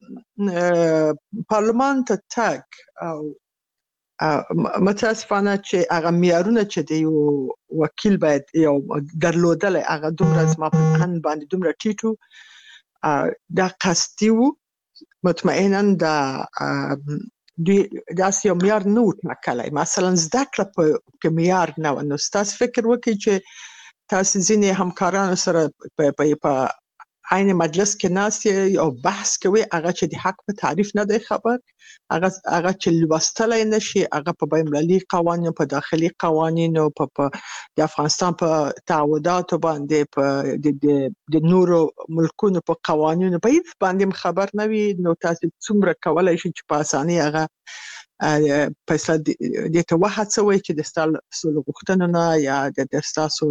پارلمان ته تک او متاسفانه چې هغه معیارونه چې د یو وکیل باید یو درلودل هغه دومره زما په ان باندې دومره ټیټو دا قصدي وو مطمئنا دا دوی داسې یو معیار نه و ټاکلی مثلا زده کړه په معیار نه و نو ستاسو فکر وکړئ چې تاسو ځینې همکارانو سره په عین مجلس کې ناست او بحث کوي هغه چې د حق په تعریف نه دی خبر هغه هغه چې لوستلای نشي هغه په بین‌المللي قوانینو په داخلي قوانینو په د افغانستان په تعهداتو باندې په د نورو ملکونو په قوانینو په هیڅ باندې خبر نه وي نو تاسو څومره کولای شئ چې په اسانۍ هغه فیصله د ته وهڅوي چې د ستاسو غوښتنو نه یا د ستاسو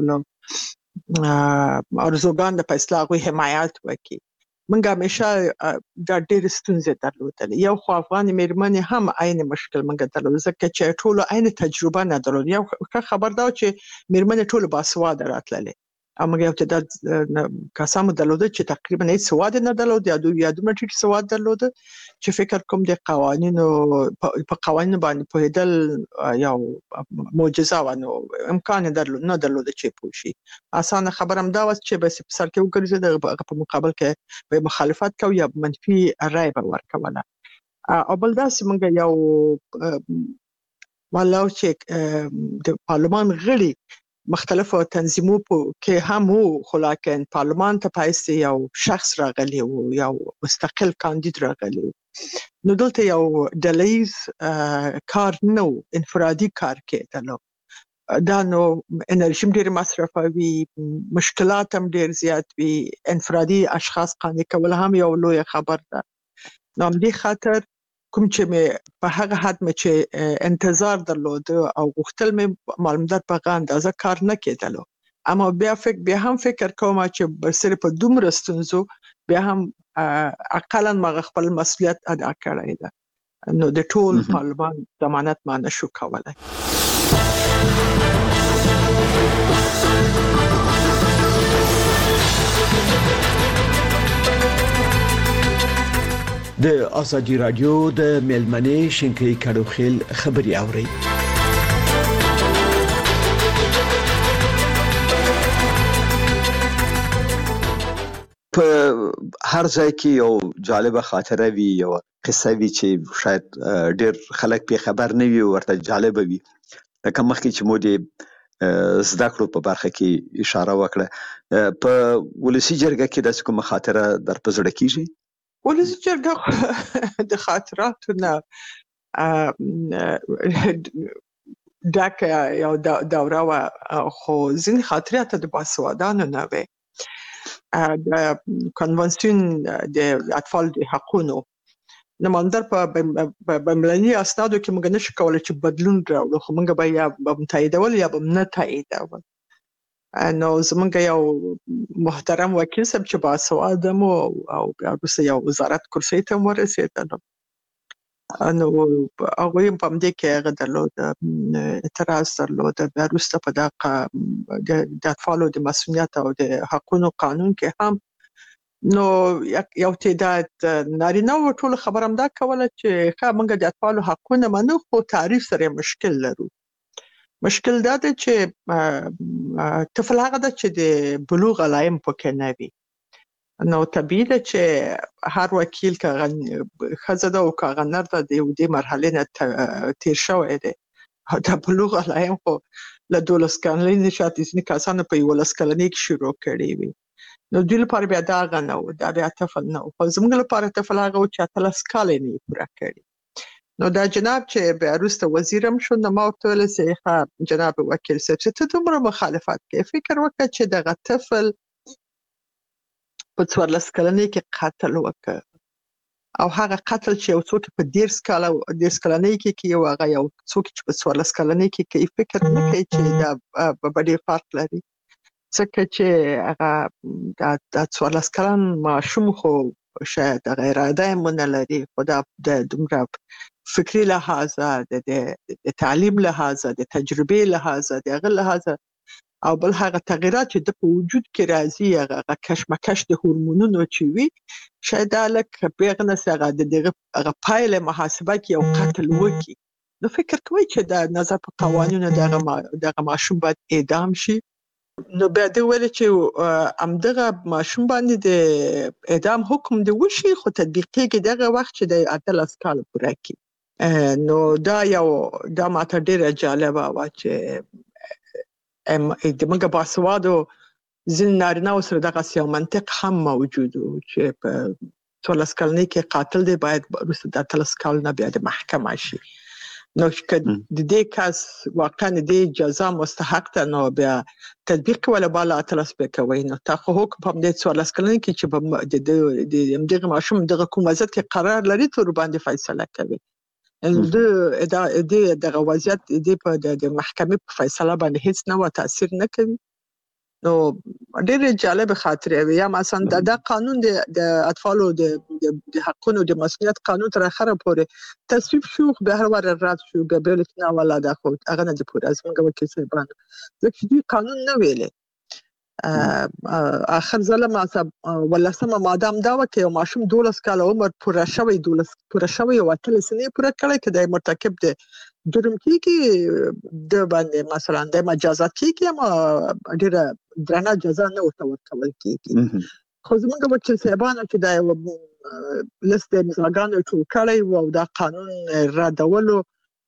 ارزوګان د فیصله غوي حمایت وکړي منګه همیشه دا ډېر ستونزې درلودلې یو خو افغان میرمنې هم عین مشکل منګه درلود ځکه چې ټول عین تجربه نه درلود یو خبر دا چې میرمنې ټول باسواده راتللې اما یو ته د کسانو درلود چې تقریبا هیڅ سواد نه درلود یا دوی یادونه ټیټ سواد درلود چې فکر کوم د قوانینو په قوانینو باندې په هدل یو معجزه و نو امکان درلود نه درلود چې پوښي اسانه خبرم دا و چې بس په سر کې وګرځي د په مقابل کې به مخالفت کوي یا منفي رائے ورکوله او بل داسې موږ یو والله چې د پارلمان غړي مختلفو تنظیمو کې هم وو، خو لکن پارلمان ته پایست یو شخص راغلی وو، یو مستقل کاندید راغلی وو. نو دلته یو ډلهیز کار نه وو، انفرادي کار کېدلو. دا نو انرژي ډېر مصرفوي، مشکلات هم ډېر زیات وي، انفرادي اشخاص قانع کول هم یو لوی خبر ده. نو همدې خاطر کوم چې مې په هغه حد مې چې انتظار درلود او غوښتل مې معلومات په هغه اندازه کار نه کېدلو، اما بیا فکر بیا هم فکر کوم چې برسره په دومره ستونزو بیا هم اقلا ما خپل مسؤلیت ادا کړی ده. نو د ټول پارلمان ضمانت ما نشو کولای. د آزادی رادیو د میلمنې شینکي کډوخیل خبري اوري. په هر ځای کې یو جالبه خاطره وي، یو قصه وي چې شاید ډېر خلک په خبر نه وي، ورته جالبه وي. لکه مخکې چې مو د زده کړو په برخه کې اشاره وکړه، په ولسی جرګه کې د کومه خاطره در په زړه کېږي؟ ولسی جرګه د خاطراتو نه ډک یو دوره وه، خو ځینې خاطرات د باسوادانو نه وې. د کنونسیون د اطفال د حقونو نماندر په بین‌المللي اسنادو کې موږ نشو کولی چې بدلون راوړو، خو موږ به یا به تاییدول یا به نه تاییدول. نو زمونږ یو محترم وکیل صاحب چې باسواده مو او بیا وروسته یو وزارت کرسۍ ته هم ورسېدلو، نو هغوی هم په همدې کې هغه درلود، اعتراض درلود. بیا وروسته په دغه د اطفالو د مسؤلیت او د حقونو قانون کې هم نو یو تعداد نارینه وو ټول خبره همدا کوله چې ښه موږ د اطفالو حقونه منو، خو تعریف سره مشکل لرو. مشکل دا دی چې طفل هغه ده چې د بلوغ علایم پکې نه وي. نو طبیعي ده چې هر وکیل که ښځه ده او که هغه نر ده د دې مرحلې نه تیر شوی دی. د بلوغ علایم خو له دولس کلنۍ نه شاید ځینې کسانو په یولس کلنۍ کې شروع کړي وي. نو دوی لپاره بیا دا هغه نه و، دا بیا طفل نه و. خو زموږ لپاره طفل هغه و چې اتلس کاله یې نه یې پوره کړي. نو دا جناب چې بیا وروسته وزیر هم شو، نو ما ورته ویل چې جناب وکیل صاحب چې ته دومره مخالفت کوې، فکر وکړه چې دغه طفل په څوارلس کلنۍ کې قتل وکړ، او هغه قتل چې یو څوک په دېرش کاله دېرش کلنۍ کې کوي او هغه یو څوک چې په څوارلس کلنۍ کې کوي، فکر نه کوي چې دا به ډېر فرق لري. ځکه چې هغه دا څوارلس کلن ماشوم خو شاید هغه اراده یې ونه لري، خو دا د دومره فکري لحاظه، د تعلیم لحاظه، د تجربې لحاظه، د هغه لحاظه، او بل هغه تغیرات چې د په وجود کې راځي، هغه کشمکش د هورمونونو چې وي، شاید دا لکه په هغه نسې هغه د دغه هغه پایله محاسبه کې یو قتل وکړي. نو فکر کوئ چې د نظر په قوانینو دغه ماشوم باید اعدام شي. نو بیا دوی ویل چې همدغه ماشوم باندې د اعدام حکم د وشي، خو تطبیق کېږي دغه وخت چې د اتلس کاله پوره کړي. نو دا یو دا ماته ډېره جالبه وه چې د موږ باسوادو ځینې نارینه‌و سره دغسې یو منطق هم موجود و چې په څوارلس کلنۍ کې قاتل دی باید وروسته د اتلس کال نه بیا د محکمه شي. نو که د دې کس واقعا د دې جزا مستحق ده، نو بیا تطبیق کوله بالا اتلس بیا کوئ. نو تا خو حکم په همدې څوارلس کلنۍ کې چې د همدغه ماشوم دغه کوم وضعیت کې قرار لري ته ورباندې فیصله کوي. د دغه وضعیت د په د محکمې په فیصله باندې هیڅ نوع تاثیر نه کوي. نو ډېرې جالبه خاطرې وي. یا مثلا دا قانون د اطفالو د حقونو د مسؤلیت قانون تر اخره پورې تصویب شو، خو بیا هر واره رد شو، بیا بیا ویل چې نه والله دا خو هغه نه دي پوره. زموږ وکیل صاحبانو ځکه چې دوی قانون نه ویلې، آخر ځله ولسمه ماده همدا وه که یو ماشوم دولس کاله عمر پوره شوی دولس پوره شوی او اتلس یې پوره کړی، که دی مرتکب د جرم کېږي د باندې مثلا د مجازات کېږي، اما ډېره درنه جزا نه ورته ورکول کېږي. خو زموږ وکیل صاحبانو چې دا یو لست د امضاګانو ټول کړی و او دا قانون ردولو،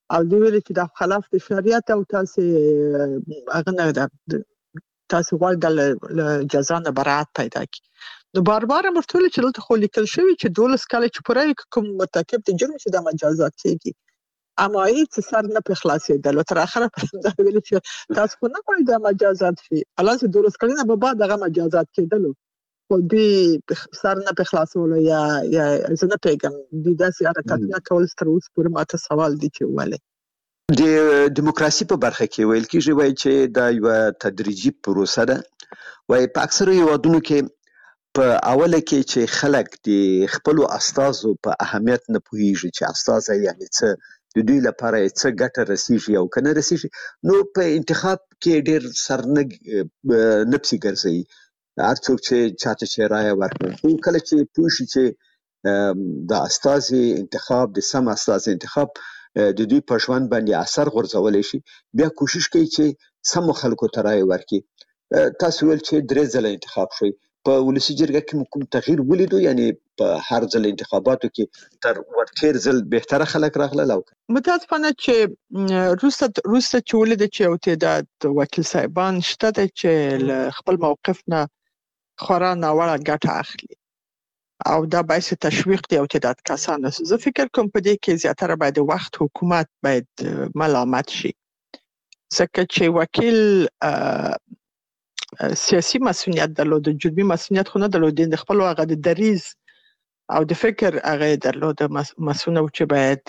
او دوی ویل چې د خلاف د شریعت او تاسې هغه نه ده تاسې غواړئ د جزا نه براعت پیدا کړي نو بار بار مرتول چې دلته خو لیکل شوي چې دولس کاله چې پوره کوم مرتکب د جرم چې د مجازات کېږي اما هیڅ سر نه په خلاصېدل تر اخره پر دا ویل چې تاسو خو نه غواړئ د مجازات شي الان چې دولس کلونه به بعد هغه مجازات کېدلو خو دوی سر نه په خلاصولو یا یا زه نه پوهېږم دوی داسې حرکتونه کول تر اوسه پورې ماته سوال دی چې ولې د دیموکراسي په برخه کې ویل کېږي وایي چې دا یوه تدریجي پروسه ده وایي په اکثرو هیوادونو کې په اوله کې چې خلک د خپلو استازو په اهمیت نه پوهېږي چې استازی یعنې څه د دوی لپاره څه ګټه رسیږي او که نه رسیږي نو په انتخاب کې ډېر سر نه نه پسې ګرځوي هر څوک چې چاته چې رایه ورکړي خو کله چې پوه شي چې د استازي انتخاب د سم استازي انتخاب د دوی په ژوند باندې اثر غورځولی شي بیا کوشش کوي چې سمو خلکو ته رایه ورکړي تاسو ویل چې درې ځله انتخاب شوی په ولسي جرګه کې مو کوم تغییر ولیدو یعنې په هر ځل انتخاباتو کې تر ورتېر ځل بهتره خلک راغلل او متاسفانه چې روسته روسته چې ولید چې یو تعداد وکیل صاحبان شته چې له خپل موقف نه خورا ناوړه ګټه اخلي او دا باعث تشویق دی او تعداد کسان زه فکر کوم په دې کې زیاتره باید وخت حکومت باید ملامت شي ځکه چې وکیل سیاسي مسؤلیت درلود جرمي مسؤلیت خو نه درلود د خپل هغه د دریز او د فکر هغه درلود مسؤل چې باید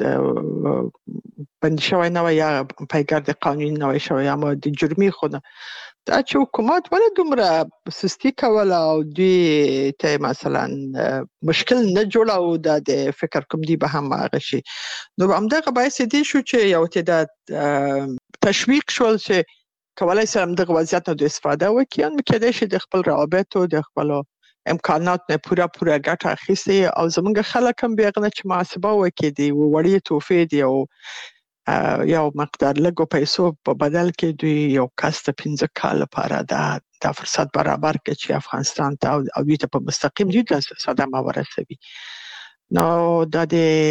بند شوی نه یا پیګر د قانون نه وي شوی اما د جرمي خو نه دا چې حکومت ولې دومره سستی کوله او دوی ته مثلا مشکل نه جوړاو د فکر کوم دی به هم هغه شي نو همدغه باعث دی شو چې یو تعداد تشویق شول چې کولای سم دغه وضعیت نه استفاده وکړي ان کېدای شي د خپل روابط او د خپل امکانات نه پوره پوره ګټه اخیستي او زمونږ خلک هم بیا غنه چې محاسبه وکړي دی وړي توفې دی او یو مقدار لګو پیسو په بدل کې دوی یو کس ته پنځه کال لپاره دا د فرصت برابر کړي چې افغانستان ته او دوی ته په مستقیم دي د صدمه ورسوي نو دا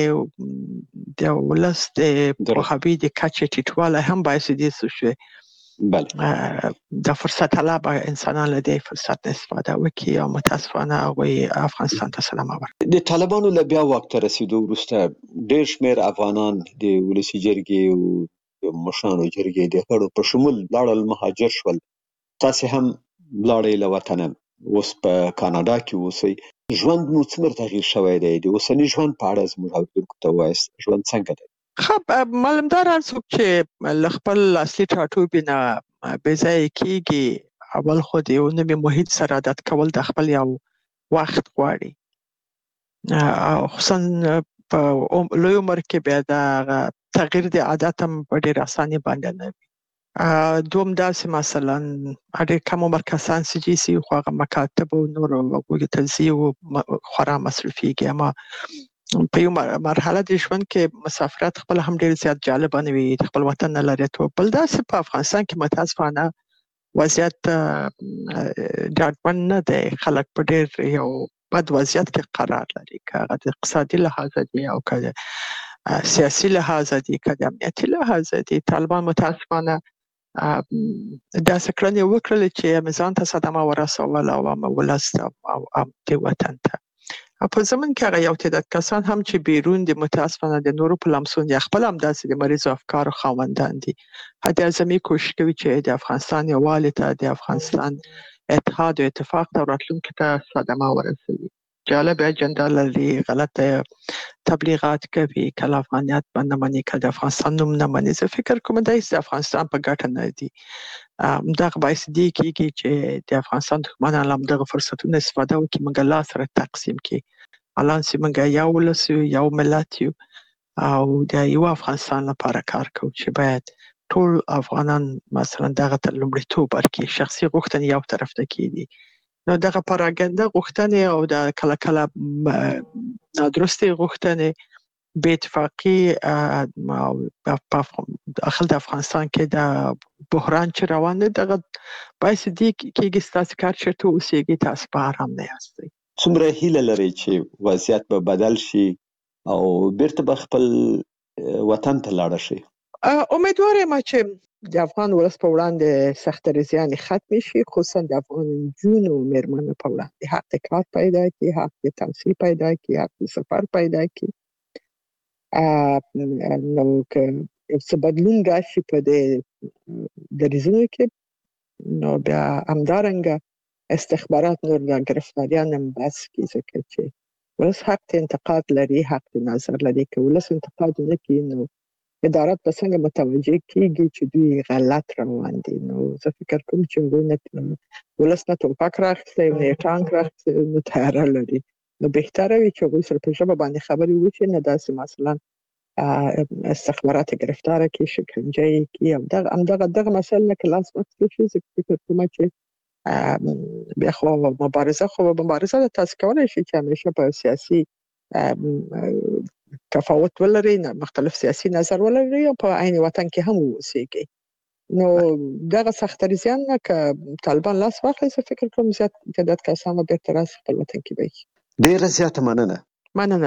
د د ولس د پوهاوي د کچې ټیټوالی هم باعث دي شوی بله د فرصت طلب انسانان له دې فرصت استفاده وکړي او متاسفانه هغوی افغانستان ته سلامه ورکړي د طالبانو له بیا واک ته رسېدو وروسته ډېر شمېر افغانان د ولسي جرګې او د مشرانو جرګې د غړو په شمول لاړل مهاجر شول تاسې هم لاړئ له وطنه اوس په کاناډا کې اوسئ ژوند مو څومره تغییر شوی دی د اوسني ژوند په اړه زموږ اورېدونکو ته ووایاست ژوند څنګه دی خب معلومدار هر څوک چې له خپل اصلي ټاټوبي نه بې ځایه کېږي اول خو د یو نوي محیط سره عادت کول د خپل یو وخت غواړي او خصوصا په لوی عمر کې بیا د تغییر د عادت هم په ډېر اساني باندې نه وي دوم داسې مثلا ډېر کم عمر کسان چې سي خو هغه مکاتب او نور هغوی ته ځي او خورا مصرفېږي اما په یو مرحله د ژوند کې مسافرت خپل هم ډېر زیات جالبه نه وي د خپل وطن نه لرې تو بل داسې په افغانستان کې متاسفانه وضعیت ډاډمن نه دی خلک په ډېر یو بد وضعیت کې قرار لري که هغه د اقتصادي لحاظه دي او که د سیاسي لحاظه دي که د امنیتي لحاظه دي طالبان متاسفانه داسې کړنې وکړلې چې ځان ته صدمه ورسوله او ولس او د وطن ته په زمن کې هغه یو تعداد کسان هم چې بیرون د متاسفانه د نورو په لمسون یا خپل هم داسې د مریضو افکارو خاوندان دي حتی اعظمي کوشش کوي چې د افغانستان یووالي ته د افغانستان اتحاد او اتفاق ته راتلونکي ته صدمه ورسوي جالب اجنډا لري غلطه تبلیغات کوي کله افغانیت باندې مني کله د افغانستان نوم نه مني زه فکر کوم دا د افغانستان په ګټه نه دي دغه باعث دی کېږي چې د افغانستان دښمنان هم دغه فرصتونه استفاده وکړي موږ لا سره تقسیم کړي الان چې موږ یو ولس یو یو ملت یو او د یو افغانستان لپاره کار کوو چې باید ټول افغانان مثلا دغه ته لومړیتوب ورکړي شخصي غوښتنې یو طرف ته کېږي نو دغه پراګنده غوښتنې او د کله کله نادرستې غوښتنې بې اتفاقي داخل د افغانستان کې د بحران چې روان دی دغه باعث دی کېږي ستاسو کار چېرته اوسېږي تاسو په ارام نه یاستئ څومره هیله لرئ چې وضعیت به بدل شي او بیرته به خپل وطن ته لاړه شئ امیدوار یم چې د افغان ولس په وړاندې سختدریزیان ختم شي، خصوصا د افغان نجونو او میرمنو په وړاندې حق د کار پیدا کړي، حق د تحصیل پیدا کړي، حق د سفر پیدا کړي. نو که څه بدلون راشي په دې دریځونو کې، نو بیا همدارنګه استخبارات نور د ګرفتاریان هم بس کړي، ځکه چې ولس حق ته انتقاد لري، حق د نظر لري. که ولس انتقاد ونه کړي نو ادارات به څنګه متوجه کیږي چې دوی غلط روان دي. نو زه فکر کوم چې ولس نه ټوپک راخیستی نه یې ټانک راخیستی، نو تیاره لري. نو بهتره وي چې هغوی سره په ژبه باندې خبرې وشي، نه داسې مثلا استخبارات ګرفتاره کړي، شکنجه یې کړي او دغه همدغه دغه مسایل نه که لاس مخته شي. زه فکر کوم چې بیا خو مبارزه خو مبارزه ده، تاسو کولی شئ چې همیشه په سیاسي تفاوت ولري، مختلف سیاسي نظر ولري او په عین وطن کې هم اوسېږي. نو دغه سختدریزیان نه که طالبان لاس واخلي، زه فکر کوم زیات تعداد کسان به بیرته راشي خپل وطن کې به وي. ډېره زیاته مننه. مننه.